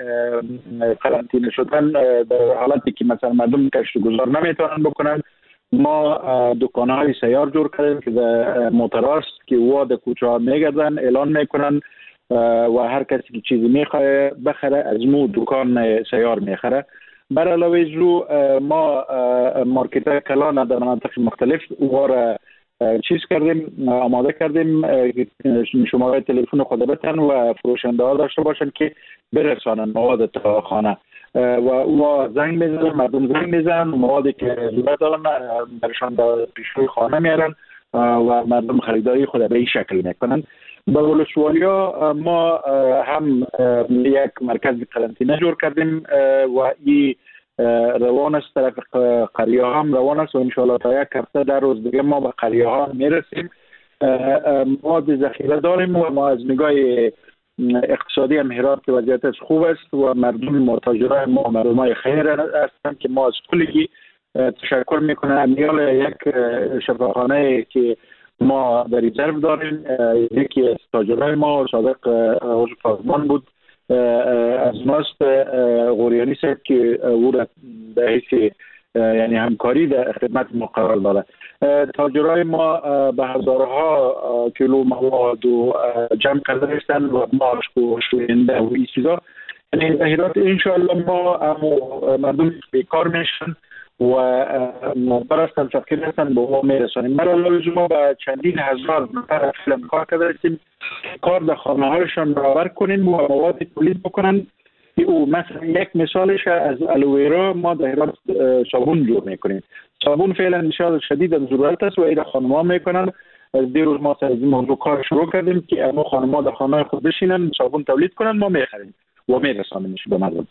قرنطینه شدن، در حالتی که مثلا مردم کشت گذار نمیتونن بکنن، ما دکانه های سیار جور کردیم که در موتراست که واد کوچه ها میگردن، اعلان میکنن و هر کسی که چیزی میخواه بخره از مو دکان سیار میخره. بر علاوه رو ما مارکت های کلان در مناطق مختلف واره چیز کردیم، آماده کردیم، شماره تلفن خود بتن و فروشنده ها داشته باشن که برسانن مواد تا خانه و او زنگ میزنن، مردم زنگ میزنن، موادی که ضرورت دارن برشان به پیشروی خانه میارن و مردم خریداری خود به این شکل میکنن. با ولسوالیا ما هم یک مرکز قرنطینه جور کردیم و این روان است، طرف قریه هم روان است و انشاءالله تا یک هفته در روز دیگه ما به قریه ها میرسیم. مواد ذخیره داریم و ما از نگاه اقتصادی هم هرات که وضعیتش خوب است و مردم متاجرای ما مردم های خیر هستند که ما از کلی تشکر میکنم. امیال یک شفاخانه که ما در ریزرو داریم، یکی از تاجرای ما سابق حوض پاسبان بود از ماست غوریانی صاحب که او را به حیث یعنی همکاری در خدمت ما قرار داره. تاجرای ما به هزارها کیلو مواد و جمع کرده هستند و ماشک و شوینده و این چیزا. یعنی ظاهرات انشاءالله ما مردم بیکار میشن و برستن فقیر هستن به ما میرسانیم. برای ما به چندین هزار نفر فیلم کار کرده هستیم، کار در خانه هایشان برابر کنیم و مواد تولید بکنن. او مثلا یک مثالش از الوویرا ما در هرات صابون جور میکنیم. صابون فعلا انشاءالله شدید ضرورت است و اینا خانم‌ها میکنن. از دیروز ما از این موضوع کار شروع کردیم که اما خانم‌ها در خانه خود بشینن صابون تولید کنن، ما میخریم و میرسانیمش به مردم.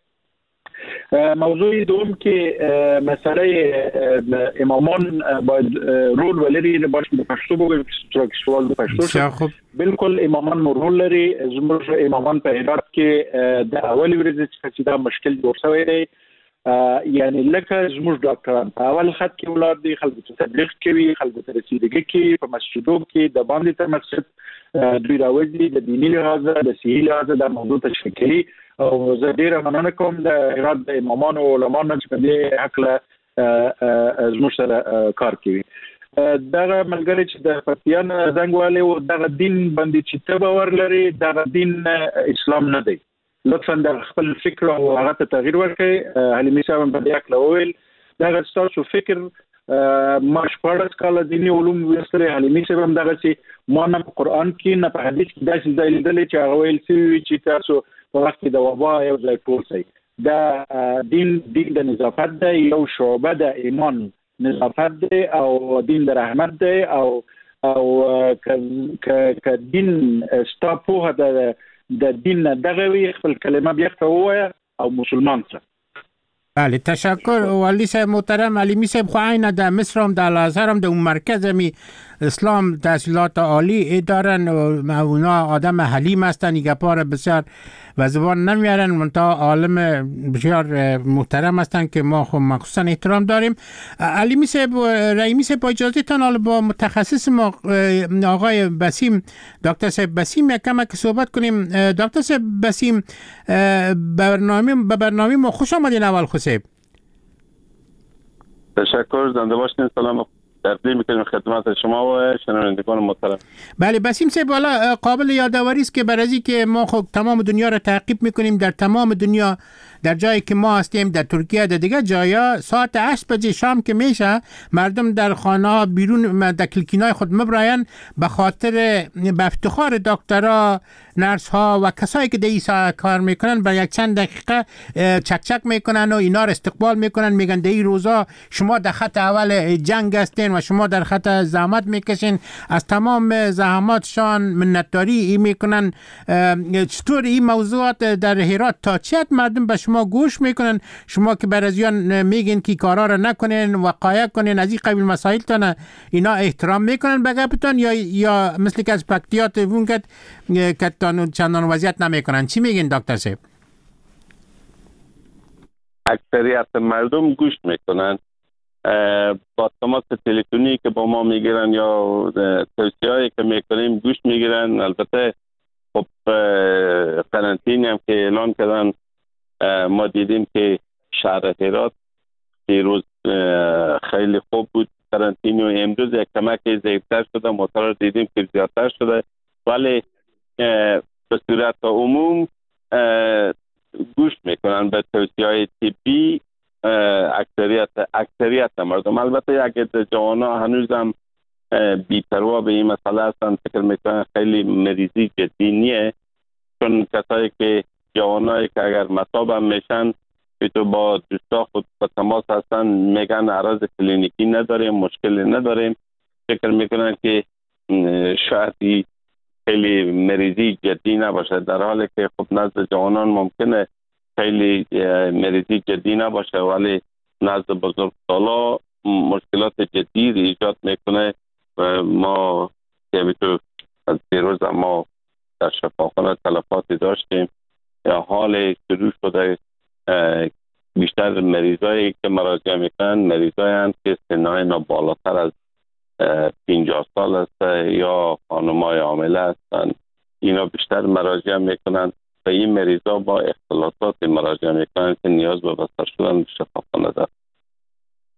موضوع دوم که مسئله امامان باید رول ولری باش به پشتو بگویم که سوال به پشتو شد. بالکل امامان رول لري. زموږ امامان په هرات کې د اول ورځې چې دا مشکل جوړ شوی دی، یعنی لکه زموږ ډاکټران په اول خط کې ولاړ دي، خلکو ته تبلیغ کوي، خلکو ته رسیدګي کوي، په مسجدو کې د باندې تر مسجد دوی راوځي، د دیني لحاظه د صحي لحاظه د موضوع تشریح کوي. او زه ډیره مننه کوم د هرات د امامانو او علماانو چې په دې حقله زموږ سره کار کوي. دغه ملګری چې د پښتون زنګوالي او دغه دین باندې چې ته باور لري، دغه دین اسلام نه دی. لطفا د خپل فکر او هغه ته تغییر ورکړئ. حلیمي صاحب په دې حقله وویل دغه ستاسو فکر ما شپږ کاله دیني علوم ولستري. حلیمي صاحب هم دغه چې ما نه په قرآن کې نه په حدیث کې داسې ځای لیدلی چې هغه ویل شوي چې تاسو په وخت کې د وبا یو ځای ټول شئ. دا دین دین د نظافت دی، یو شعبه د ایمان نظافت دی او دین د رحمت دی او او ک دین ستا پوهه د د دین دغه وی خپل کلمه بیا ووایه او مسلمان شه. بله تشکر والی صاحب محترم. علیمی صاحب خو عین در مصر هم در الازهر هم در اون مرکز می اسلام تحصیلات عالی دارن و اونا آدم حلیم هستن، گپار بسیار و زبان نمیارن، منتها عالم بسیار محترم هستن که ما خب مخصوصا احترام داریم. علیمی صاحب رحیمی صاحب با اجازهتان حالا با متخصص ما آقای بسیم، دکتر صاحب بسیم یک کم که صحبت کنیم. دکتر صاحب بسیم برنامه به برنامه ما خوش آمدین. اول خوشب تشکر، زنده باشین. سلام تقدیم می‌کنیم خدمت شما و شنوندگان محترم. بله بسیم صاحب، حالا قابل یادآوری است که برای اینکه ما خب تمام دنیا را تعقیب می‌کنیم، در تمام دنیا در جایی که ما هستیم، در ترکیه در دیگه جایا ساعت هشت بجه شام که میشه مردم در خانه‌ها بیرون در کلینیک‌های خود مبراین به خاطر به افتخار دکترها، نرس‌ها و کسایی که در این ساعت کار میکنن برای یک چند دقیقه چک چک میکنن و اینا رو استقبال میکنن، میگن در این روزا شما در خط اول جنگ هستین و شما در خط زحمت میکشین، از تمام زحماتشان منتداری میکنن. چطور این موضوعات در هرات تا چه حد مردم به شما گوش میکنن؟ شما که برازیان میگین که کارا رو نکنین، وقایع کنین، از این قبیل مسائل تان اینا احترام میکنن به گپتون یا یا مثل که از پکتیات وون که کتان چندان وضعیت نمیکنن؟ چی میگین دکتر صاحب؟ اکثریت مردم گوش میکنن، با تماس تلفنی که با ما میگیرن یا توصیه‌ای که میکنیم گوش میگیرن. البته خب قرنطینه هم که اعلان کردن ما دیدیم که شهر هرات دیروز خیلی خوب بود قرنطینه و امروز یک کمک ضعیف‌تر شده، مطالعه دیدیم که زیادتر شده، ولی به صورت عموم گوش میکنن به توصیه‌های طبی اکثریت اکثریت مردم. البته اگه جوانا هنوزم بی‌پروا به این مسئله هستن، فکر میکنن خیلی مریضی جدی نیه، چون کسایی که جوانایی که اگر مصاب هم میشن که تو با دوستا خود به تماس هستن میگن عرض کلینیکی نداریم، مشکلی نداریم، فکر میکنن که شاید خیلی مریضی جدی نباشه، در حالی که خب نزد جوانان ممکنه خیلی مریضی جدی نباشه ولی نزد بزرگسالا مشکلات جدی ایجاد میکنه. ما که میتو از دیروز ما در شفاخانه تلفاتی داشتیم، حال شروع شده بیشتر مریضایی که مراجعه میکنن مریضایی هستند که سنهای اینا بالاتر از پنجاه سال است یا خانمای حامله هستند. اینا بیشتر مراجعه میکنن و این مریضا با اختلالات مراجعه میکنن که نیاز به بستر شدن شفاخانه دارند.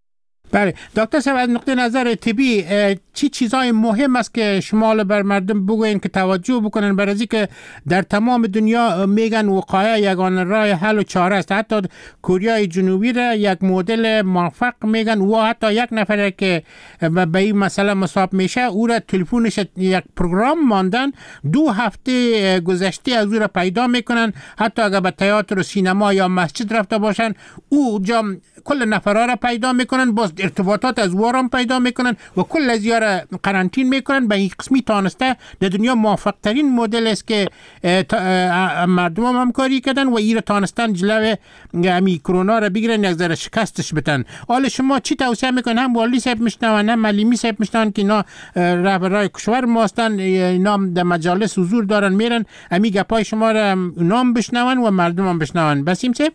بله دکتر صاحب، از نقطه نظر طبی چی چیزای مهم است که شما بر مردم بگوین که توجه بکنن، برای از که در تمام دنیا میگن وقایه یگانه راه حل و چاره است. حتی کره جنوبی را یک مدل موفق میگن و حتی یک نفر که به این مسئله مصاب میشه او را تلفنش یک پروگرام ماندن، دو هفته گذشته از او را پیدا میکنن. حتی اگر به تئاتر و سینما یا مسجد رفته باشن او جا کل نفرها را پیدا میکنن، باز ارتباطات از وارم پیدا میکنن و کل از یارا قرنطین میکنن. به این قسمی تانسته در دنیا موفق ترین مدل است که مردم هم همکاری کردن و این تانستن جلوه امی کرونا را بگیرن، یک ذره شکستش بدن. حالا شما چی توصیه میکنن؟ هم والی صاحب میشنون، هم ملیمی صاحب میشنون که اینا رهبرای کشور ماستن، اینا در مجالس حضور دارن میرن، امی گپای شما را نام بشنون و مردم هم بشنون. بسیم صاحب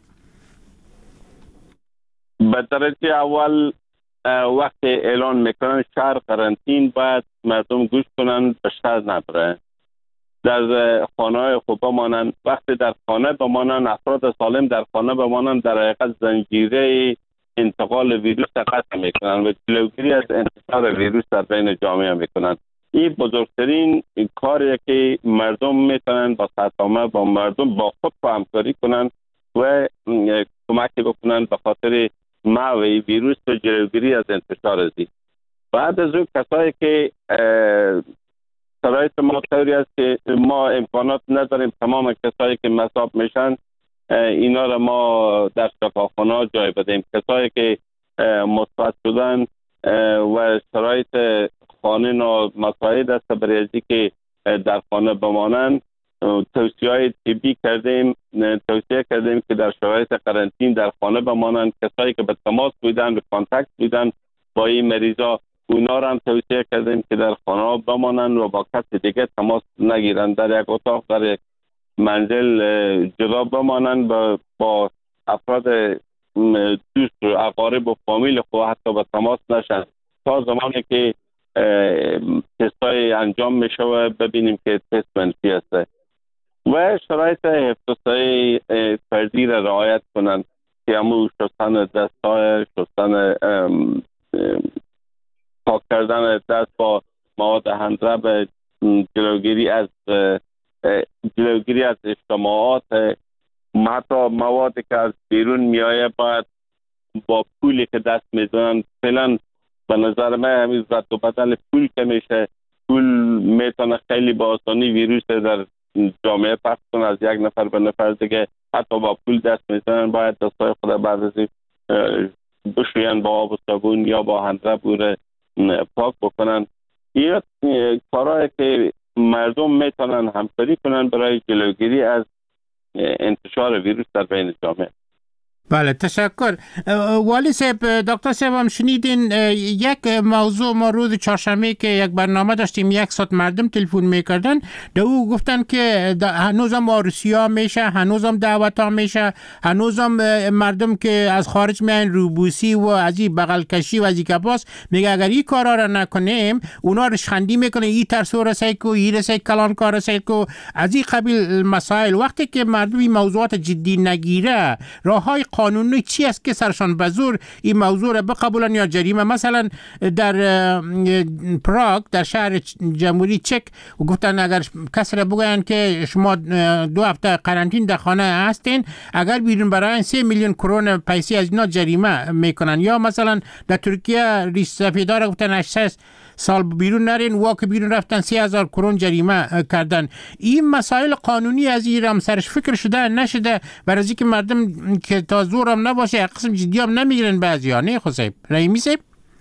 به درجه اول وقت اعلان میکنن شهر قرنطین، باید مردم گوش کنن به شهر نبره، در خانه خوب بمانن. وقتی در خانه بمانن، افراد سالم در خانه بمانن، در حقیقت زنجیره انتقال ویروس قطع میکنن و جلوگیری از انتشار ویروس در بین جامعه میکنن. این بزرگترین کاریه که مردم میتونن با سرتامه با مردم با خود همکاری کنن و کمکی بکنن به خاطر معوی ویروس و جلوگیری از انتشار ازی. بعد از اون کسایی که شرایط ما طوری است که ما امکانات نداریم تمام کسایی که مصاب میشن اینا را ما در شفاخانه جای بدیم. کسایی که مثبت شدن و شرایط خانه نامساعد است برای ازی که در خانه بمانند، توصیه طبی کردیم، توصیه کردیم که در شرایط قرنطین در خانه بمانند. کسایی که به تماس بودن، به کانتکت بودن با این مریضا، اونا را هم توصیه کردیم که در خانه بمانند و با کس دیگه تماس نگیرند، در یک اتاق در یک منزل جدا بمانند، با, با افراد دوست و اقارب و فامیل خود حتی به تماس نشن تا زمانی که تستای انجام میشه و ببینیم که تست منفی است. و شرایط حفظی فردی را رعایت کنند که همون شستن دست‌های، شستن پاک کردن دست با مواد هندرب، جلوگیری از جلوگیری از اجتماعات، حتی موادی که از بیرون میایه باید با پولی که دست میزنن. فعلا به نظر من همین رد و بدل پول که میشه، پول میتونه خیلی با آسانی ویروس در جامعه پخش کنه از یک نفر به نفر دیگه. حتی با پول دست میزنن، باید دستای خود بعد از این بشوین با آب و صابون یا با هندرب بوره پاک بکنن. این کارهایی که مردم میتونن همکاری کنن برای جلوگیری از انتشار ویروس در بین جامعه. بله تشکر. والی صاحب، دکتر صاحب هم شنیدین یک موضوع، ما روز چهارشنبه که یک برنامه داشتیم یک ساعت مردم تلفن میکردن، در او گفتن که هنوزم آروسیا میشه، هنوزم دعوت ها میشه، هنوزم مردم که از خارج میان روبوسی و از این بغل کشی و از این کپاس، میگه اگر این کارا را نکنیم اونا رشخندی میکنه، این ترسو رسای کو، این رسای کلان کار رسای کو، از این قبیل مسائل. وقتی که مردم این موضوعات جدی نگیره، راه های قانونی چی است که سرشان به زور این موضوع را بقبولن یا جریمه؟ مثلا در پراگ در شهر جمهوری چک گفتن اگر کسی را بگوین که شما دو هفته قرنطین در خانه هستین، اگر بیرون برای سه میلیون کرون پیسی از اینا جریمه میکنن. یا مثلا در ترکیه ریش سفیدار گفتن هشتصد سال بیرون نرین، واقع بیرون رفتن سی هزار کرون جریمه کردن. این مسائل قانونی از ایران سرش فکر شده نشده؟ برای اینکه مردم که تا زورم نباشه یک قسم جدی هم نمیگیرن بعضیا. نه خصیب رحیمی صاحب؟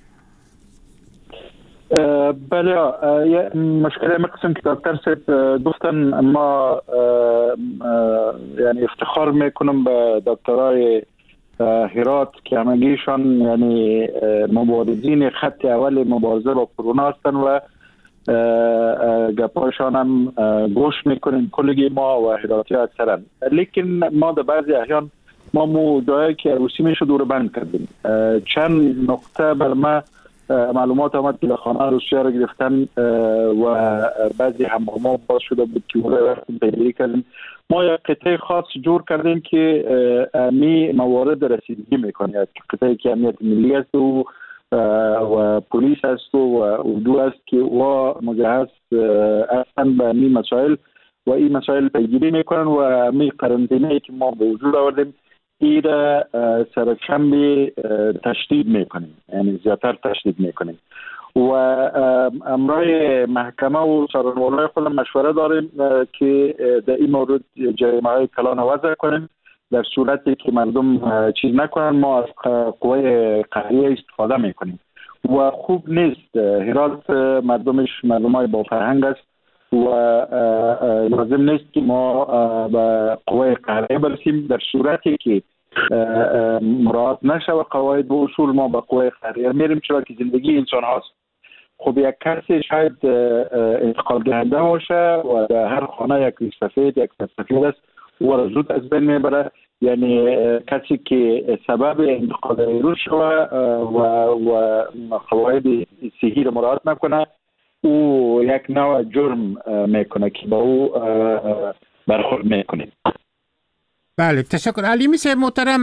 بله، مشکل مقسم که دکتر صاحب گفتن، ما یعنی افتخار میکنم به دکترای هرات که همگیشان یعنی مبارزین خط اول مبارزه با کرونا هستن و گپاشان هم گوش میکنیم کلگی ما و هراتی اکثرا. لیکن ما در بعضی احیان ما مو جایی که عروسی میشه دور بند کردیم. چند نقطه بر ما معلومات آمد که خانه روسیه را گرفتن و بعضی همهما باز شده بود که اون رفتیم پیگیری کردیم. ما یک قطعه خاص جور کردیم که می موارد رسیدگی میکنه، قطعه که امنیت ملی است و و پلیس است و اردو است که و مجهز هستند به این مسائل و این مسائل پیگیری میکنن و می قرنطینه که ما به وجود آوردیم این را سرچنبی تشدید میکنیم، یعنی زیادتر تشدید میکنیم و امرای محکمه و سرانوالای خود مشوره داریم که در این مورد جریمه های کلان وضع کنیم. در صورتی که مردم چیز نکنن ما از قوه قهریه استفاده میکنیم و خوب نیست. هرات مردمش مردم های با فرهنگ است و لازم نیست که ما به قوه قهریه برسیم. در صورتی که مراعات نشه و قواعد و اصول ما به قوه قهریه میریم، چرا که زندگی انسان هاست. خب یک کسی شاید انتقال دهنده باشه و در هر خانه یک سفید یک سفید است و زود از بین میبره، یعنی کسی که سبب انتقال ویروس شوه و و قواعد صحی را مراعات نکنه او یک نوع جرم میکنه که با او برخورد میکنه. بله تشکر. علیمی صاحب محترم،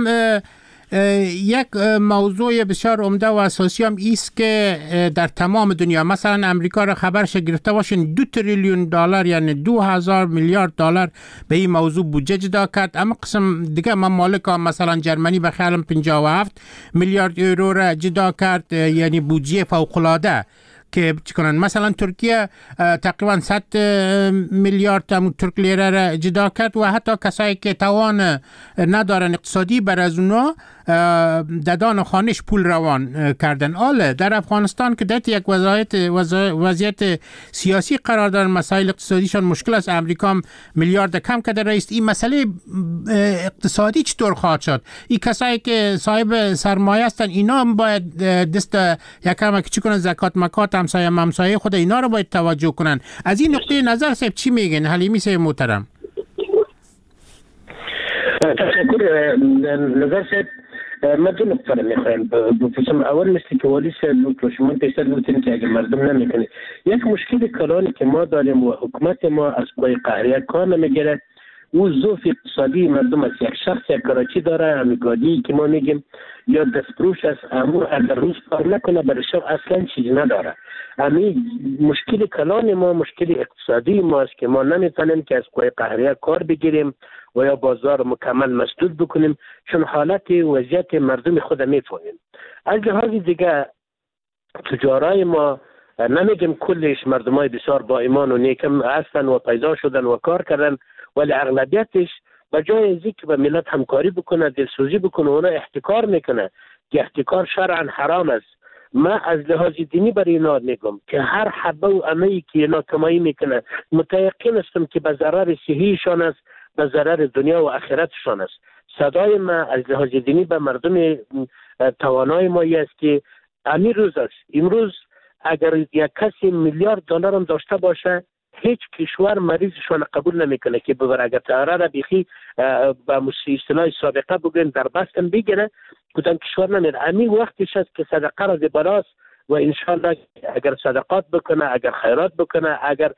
یک موضوع بسیار عمده و اساسی هم ایست که در تمام دنیا مثلا امریکا را خبرش گرفته باشین دو تریلیون دلار یعنی دو هزار میلیارد دلار به این موضوع بودجه جدا کرد. اما قسم دیگه ممالک هم مثلا جرمنی به خیالم پنجاه و هفت میلیارد یورو را جدا کرد، یعنی بودجه فوق العاده که چیکنن. مثلا ترکیه تقریبا صد میلیارد ترک لیره را جدا کرد و حتی کسایی که توان ندارن اقتصادی بر از اونا ددان خانش پول روان کردن. آله در افغانستان که دت یک وضعیت وضعیت سیاسی قرار دارن، مسائل اقتصادیشان مشکل است، امریکا هم میلیارد کم کرده رئیس. این مسئله اقتصادی چطور خواهد شد؟ این کسایی که صاحب سرمایه هستن اینا هم باید دست یکم که چی کنن، زکات مکات همسایه همسایه خود اینا رو باید توجه کنن. از این نقطه نظر صاحب چی میگن حلیمی صاحب محترم؟ تشکر. نظر صاحب ما دو نقطه رو میخوایم بپرسم. اول مثل که والی صاحب شما پیشتر گفتین که اگر مردم نمیکنه، یک مشکل کلانی که ما داریم و حکومت ما از قوه قهریه کار نمیگیره و ضعف اقتصادی مردم است. یک شخص یک کراچی داره، امیگادی که ما میگیم یا دستفروش است، اما اگر روز کار نکنه برای شب اصلا چیز نداره. امی مشکل کلان ما مشکل اقتصادی ما است که ما نمیتونیم که از قوه قهریه کار بگیریم و یا بازار مکمل مسدود بکنیم، چون حالت وضعیت مردم خود میفهمیم. از لحاظ دیگه تجارای ما نمیگیم کلش مردمای بسیار با ایمان و نیکم هستن و پیدا شدن و کار کردن، ولی اغلبیتش به جای از اینکه به ملت همکاری بکنه، دلسوزی بکنه، اونا احتکار میکنه که احتکار شرعا حرام است. ما از لحاظ دینی برای اینا میگم که هر حبه و عمه‌ای که اینا کمایی میکنه متیقن هستم که به ضرر صحیشان است، به ضرر دنیا و آخرتشان است. صدای ما از لحاظ دینی به مردم توانای ما است که امیر روز است. امروز اگر یک کسی میلیارد دلار هم داشته باشه، هیچ کشور مریضشان قبول نمیکنه که ببره. اگر طیاره را بیخی با اصطلاح سابقه بگن در بستن بگیره، کدام کشور نمیره. همین وقتش است که صدقه را ببراست و انشالله اگر صدقات بکنه، اگر خیرات بکنه، اگر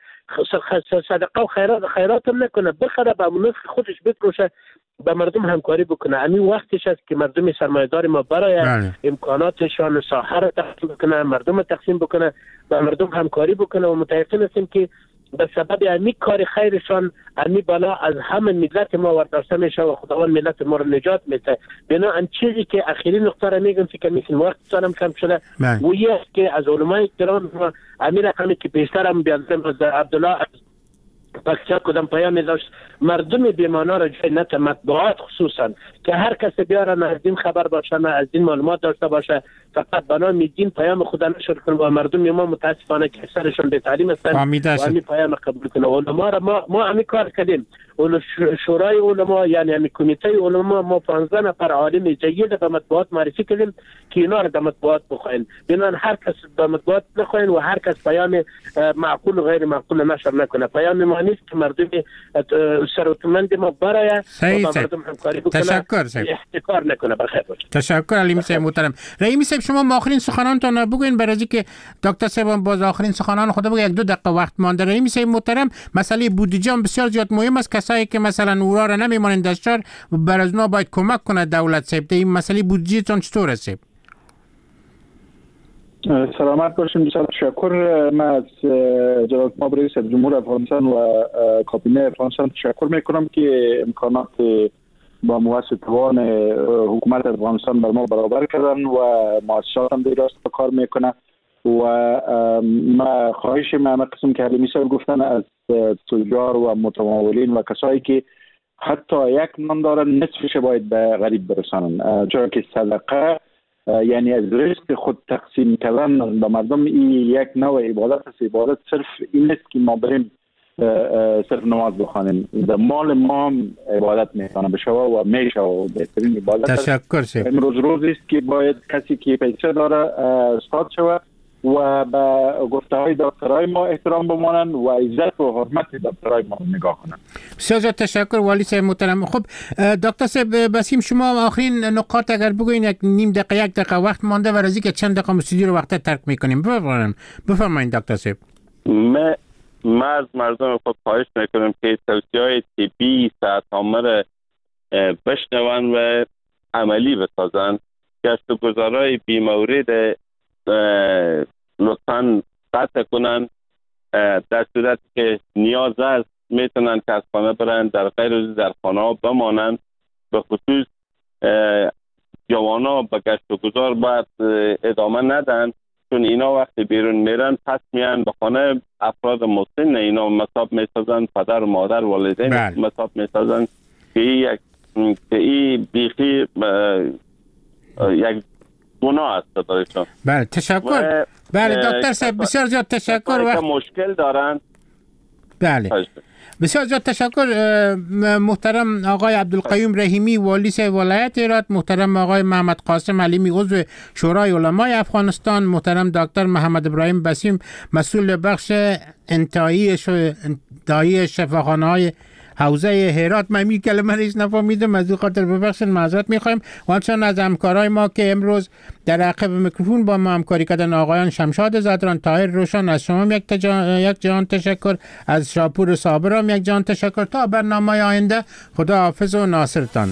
صدقه و خیرات خیرات هم نکنه، بخره به منفع خودش بفروشه، به مردم همکاری بکنه. همین وقتش است که مردم سرمایه‌دار ما برای امکاناتشان ساحه را تقسیم بکنه، مردم تقسیم بکنه، به مردم همکاری بکنه و متأکد هستیم که به سبب امی کار خیرشان امی بلا از همه ملت ما ورداشته میشه و خداوند ملت ما رو نجات میده. بنا ان چیزی که اخیری نقطه را میگم فکر میکنم وقت سالم کم شده و یه است که از علمای کرام امی رقمی که بیشتر هم بیانزم از عبدالله پاکستان کدام پیام داشت، مردم بیمانا را جای نت مطبوعات خصوصا که هر کس بیارن از این خبر باشه، نه از این معلومات داشته باشه، فقط بنا میدین پیام خدا نشر کنه و مردم ما متاسفانه که اکثرشون به تعلیم هستن و همین پیام قبول کنه. علما را ما ما همین کار کردیم. اون شورای علما یعنی همین کمیته علما ما پانزده نفر عالم جید به مطبوعات معرفی کردیم که اینا را در مطبوعات بخواین. بنان هر کس به مطبوعات نخواین و هر کس پیام معقول و غیر معقول نشر نکنه. پیام ما نیست که مردم ثروتمند ما برای مردم همکاری بکنه، تشکر احتکار نکنه. بخیر باشه. تشکر علی صاحب محترم. رحیمی صاحب شما آخرین سخنانتون بگوین برای اینکه دکتر صاحب باز آخرین سخنان خود بگه، یک دو دقیقه وقت مانده. رحیمی صاحب محترم، مسئله بودجه هم بسیار زیاد مهم است. کسایی که مثلا اورا را نمیمانند دستار بر از اونا باید کمک کنه دولت صاحب. این مسئله بودجه تون چطور است؟ سلامت باشین. بسیار تشکر. من از جناب جناب رئیس جمهور افغانستان و کابینه افغانستان تشکر میکنم که امکانات با موسط توان حکومت افغانستان بر ما برابر کردن و مؤسسات هم دیگه راست کار میکنه و ما خواهش ما قسم که حلیمی صاحب گفتن از تجار و متمولین و کسایی که حتی یک نان دارن نصفش باید به غریب برسانن، چرا که صدقه یعنی از رزق خود تقسیم کردن به مردم این یک نوع عبادت است. عبادت صرف این نیست که ما بریم صرف نماز بخوانیم، در مال ما هم عبادت میتونه بشه و میشه و بهترین عبادت است. تشکر شد. امروز روزی است که باید کسی که پیسه داره استاد شود و به گفته های دکترای ما احترام بمانن و عزت و حرمت دکترای ما نگاه کنن. بسیار زیاد تشکر والی صاحب محترم. خب دکتر صاحب بسیم، شما آخرین نکات اگر بگوین، یک نیم دقیقه یک دقیقه وقت مانده و از اینکه چند دقیقه استودیو رو وقت ترک میکنیم. بفرمایید بفرمایید دکتر صاحب. ما مرز مردم خود خواهش میکنم که توصیه‌های طبی صحت عامه بشنون و عملی بسازن. گشت و گذارهای بیمورد لطفاً قطع کنن. در صورت که نیاز است میتونن که از خانه برن، در غیر از در خانه ها بمانن. به خصوص جوانا به گشت و گذار باید ادامه ندن، چون اینا وقتی بیرون میرن پس میان به خانه افراد مسن اینا مصاب میسازن، پدر و مادر والدین مصاب میسازن که یک که این بیخی یک گناه است برایشان. بله تشکر. بله دکتر صاحب بسیار زیاد تشکر. وقت مشکل دارن. بله بسیار زیاد تشکر محترم آقای عبدالقیوم رحیمی والی ولایت هرات، محترم آقای محمد قاسم علیمی عضو شورای علمای افغانستان، محترم دکتر محمد ابراهیم بسیم مسئول بخش انتهایی انتهایی شفاخانه های حوزه هرات. من این کلمه ریش نفهمیدم، از این خاطر ببخشید، معذرت میخوایم. و همچنان از همکارای ما که امروز در عقب میکروفون با ما همکاری کردن، آقایان شمشاد زدران، طاهر روشن، از شما یک تجا... یک جان تشکر، از شاپور صابرام یک جان تشکر. تا برنامه آینده خدا حافظ و ناصرتان.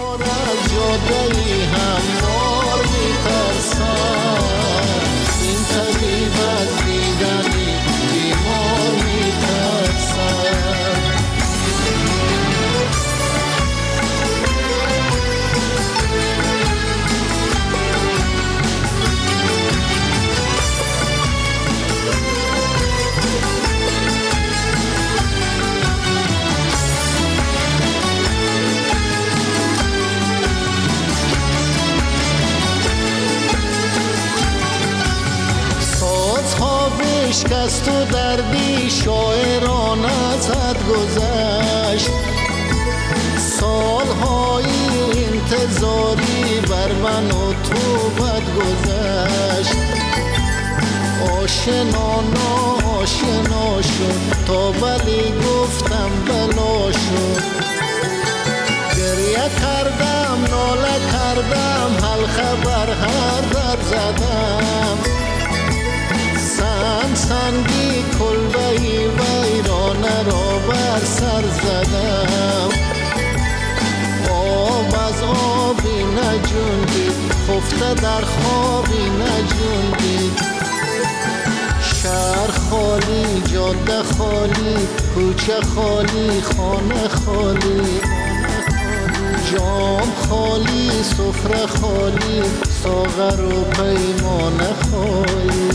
شکست و دردی شاعرانه زد گذشت، سالهای انتظاری بر من و تو بد گذشت. آشنا ناآشنا شد تا ولی گفتم بلا شد. گریه کردم ناله کردم حلقه بر هر در زدم. سنگ سنگی کلبهی ویرانه را بر سر زدم. آب از آبی نجوندید، خفته در خوابی نجوندید. شهر خالی، جاده خالی، کوچه خالی، خانه خالی. جام خالی، سفره خالی، ساغر و پیمانه خالی.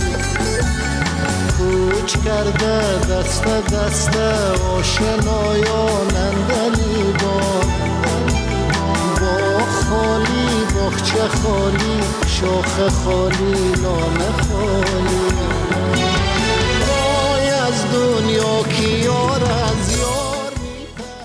کوچ کرده دست دست آشنایان اندلیبان. باغ خالی، باغچه خالی، شاخه خالی، لانه خالی. وای از دنیا کی یاره